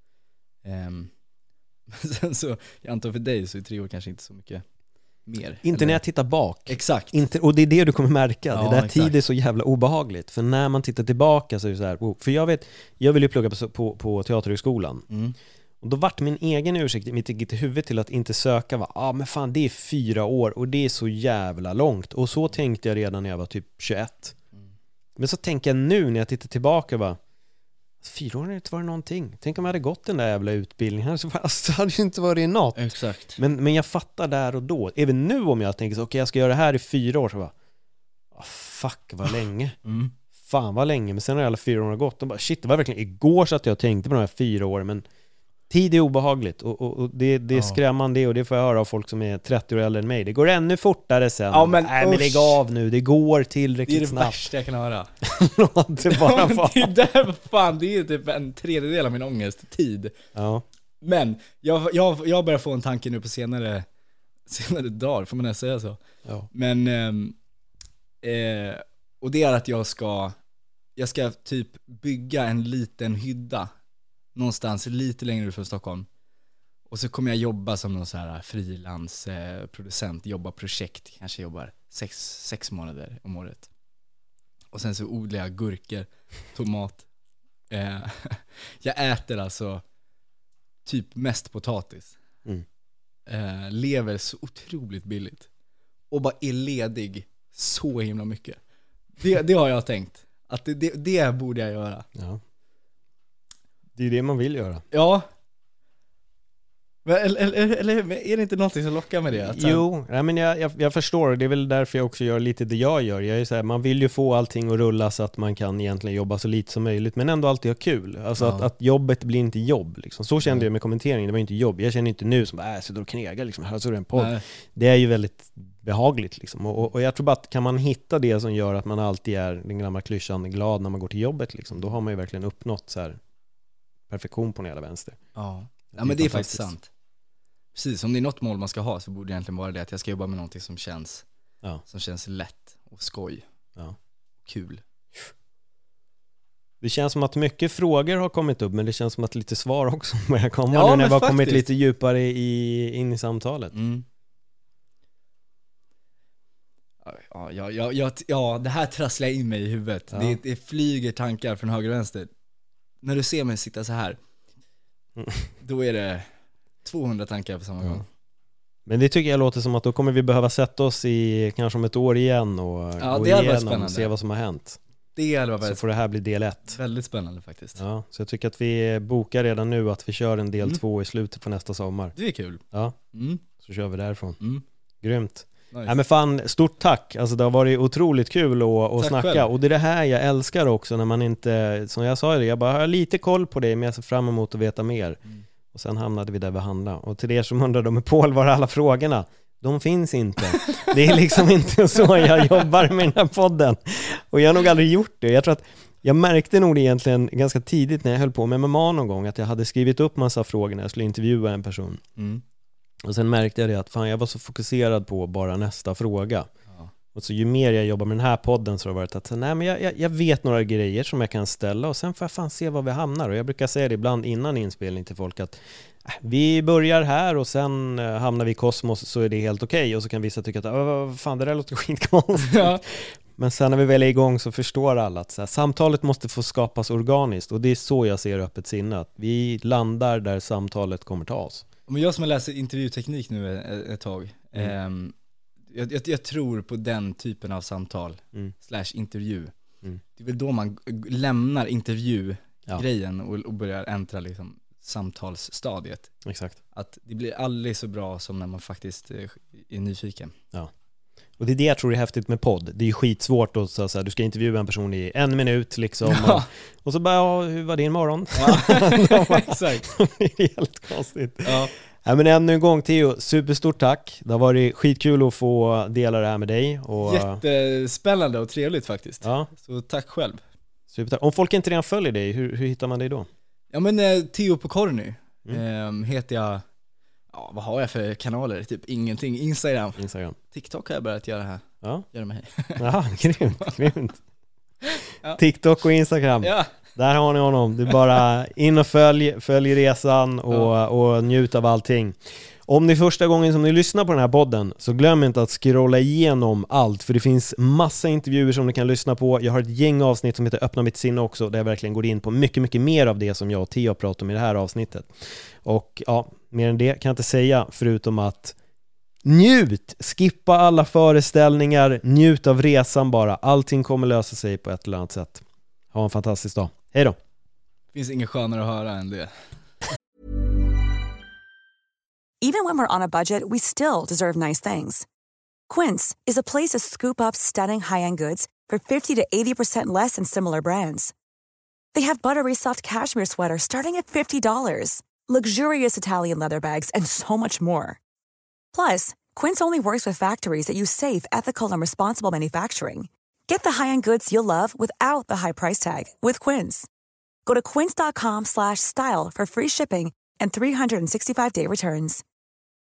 Sen så, jag antar för dig så är 3 år kanske inte så mycket mer. Inte eller? När jag tittar bak. Exakt. Inte, och det är det du kommer märka. Det där tid är så jävla obehagligt. För när man tittar tillbaka så är det så här. För jag vill ju plugga på teaterhögskolan. Och då vart min egen ursäkt i mitt eget huvud till att inte söka men fan det är 4 år och det är så jävla långt. Och så tänkte jag redan när jag var typ 21. Men så tänker jag nu när jag tittar tillbaka 4 år har inte varit någonting. Tänk om jag hade gått den där jävla utbildningen så hade det inte varit något. Exakt. Men jag fattar där och då. Även nu om jag tänker så okej, jag ska göra det här i 4 år så bara fuck vad länge. Fan vad länge. Men sen har alla 4 år gått och bara shit, det var verkligen igår så att jag tänkte på de här 4 åren. Men tid är obehagligt och det är skrämmande och det får jag höra av folk som är 30 år äldre än mig. Det går ännu fortare sen. Men lägg av nu. Det går tillräckligt snabbt. Det är det värsta jag kan höra. det bara det är där fan, det är typ en tredjedel av min ångest. Tid. Ja. Men jag börjar få en tanke nu på senare dagar, får man nästan säga så. Ja. Men och det är att jag ska typ bygga en liten hydda någonstans lite längre från Stockholm. Och så kommer jag jobba som någon så här frilansproducent, jobba projekt, kanske jobbar 6 månader om året. Och sen så odlar jag gurkor, tomat. Jag äter alltså typ mest potatis. Lever så otroligt billigt. och bara är ledig så himla mycket. Det har jag tänkt. Att det borde jag göra. Ja. Det är det man vill göra. Ja. Eller är det inte någonting som lockar med det? Jo, men jag förstår. Det är väl därför jag också gör lite det jag gör. Jag är så här, man vill ju få allting att rulla så att man kan egentligen jobba så lite som möjligt, men ändå alltid ha kul. Alltså att jobbet blir inte jobb. Liksom. Så kände jag med kommenteringen, det var inte jobb. Jag känner inte nu som bara, sitter och knegar liksom. Här så är det en podd. Nej. Det är ju väldigt behagligt liksom. Och jag tror bara att kan man hitta det som gör att man alltid är, den gamla klyschan, glad när man går till jobbet liksom, då har man ju verkligen uppnått så här perfektion på den hela vänster. Ja, men det är faktiskt sant. Precis, om det är något mål man ska ha så borde det egentligen vara det att jag ska jobba med någonting som känns lätt och skoj. Ja. Kul. Det känns som att mycket frågor har kommit upp, men det känns som att lite svar också börjar komma nu när vi har kommit lite djupare in i samtalet. Mm. Ja, det här trasslar in mig i huvudet. Ja. Det flyger tankar från höger och vänster. När du ser mig sitta så här, då är det 200 tankar på samma gång. Men det tycker jag låter som att då kommer vi behöva sätta oss i kanske om ett år igen och gå igenom och se vad som har hänt. Så får det här bli del 1. Väldigt spännande faktiskt. Ja, så jag tycker att vi bokar redan nu att vi kör en del 2 i slutet på nästa sommar. Det är kul. Ja, så kör vi därifrån. Grymt. Nice. Ja, men fan, stort tack. Alltså det har varit otroligt kul att snacka själv. Och det är det här jag älskar också när man inte, som jag sa det, jag bara har lite koll på det men jag ser fram emot att veta mer. Och sen hamnade vi där vi handlade. Och till er som undrade med Paul, var alla frågorna? De finns inte. Det är liksom inte så jag jobbar med den här podden. Och jag har nog aldrig gjort det. Jag tror att jag märkte nog egentligen ganska tidigt när jag höll på med MMA någon gång att jag hade skrivit upp massa frågor när jag skulle intervjua en person. Och sen märkte jag det att fan, jag var så fokuserad på bara nästa fråga. Och så ju mer jag jobbar med den här podden så har det varit att nej, men jag vet några grejer som jag kan ställa och sen får jag fan se var vi hamnar. Och jag brukar säga det ibland innan inspelning till folk att vi börjar här och sen hamnar vi i kosmos så är det helt okej. Och så kan vissa tycka att fan, det där låter skitkonstigt. Ja. Men sen när vi väl är igång så förstår alla att så här, samtalet måste få skapas organiskt. Och det är så jag ser öppet sinne. Att vi landar där samtalet kommer ta oss. Men jag som har läst intervjuteknik nu ett tag, jag tror på den typen av samtal / intervju. Det är väl då man lämnar intervjugrejen och börjar äntra liksom samtalsstadiet. Exakt. Att det blir aldrig så bra som när man faktiskt är nyfiken. Ja. Och det är det jag tror är häftigt med podd. Det är ju skitsvårt att så här, du ska intervjua en person i 1 minut liksom. Och så bara, hur var din morgon? Ja, exakt. Det är helt konstigt. Ja. Ja, men ännu en gång Theo, superstort tack. Det har varit skitkul att få dela det här med dig. Och jättespännande och trevligt faktiskt. Ja. Så tack själv. Supertack. Om folk inte redan följer dig, hur hittar man dig då? Ja men Theo Pokorny heter jag. Ja, vad har jag för kanaler? Typ ingenting. Instagram. TikTok har jag börjat göra här. Ja. Göra mig. Ja, grymt. Ja. TikTok och Instagram. Ja. Där har ni honom. Du bara in och följ resan och njut av allting. Om det är första gången som ni lyssnar på den här podden så glöm inte att scrolla igenom allt, för det finns massa intervjuer som ni kan lyssna på. Jag har ett gäng avsnitt som heter Öppna mitt sinne också, där jag verkligen går in på mycket, mycket mer av det som jag och Theo pratar om i det här avsnittet. Och ja, mer än det kan jag inte säga förutom att njut, skippa alla föreställningar, njut av resan bara. Allting kommer lösa sig på ett eller annat sätt. Ha en fantastisk dag. Hej då. Finns ingen skönare att höra än det. Even when we're on a budget, we still deserve nice things. Quince is a place to scoop up stunning high-end goods for 50 to 80% less than similar brands. They have buttery soft cashmere sweaters starting at $50, luxurious Italian leather bags, and so much more. Plus, Quince only works with factories that use safe, ethical, and responsible manufacturing. Get the high-end goods you'll love without the high price tag with Quince. Go to quince.com/style for free shipping and 365-day returns.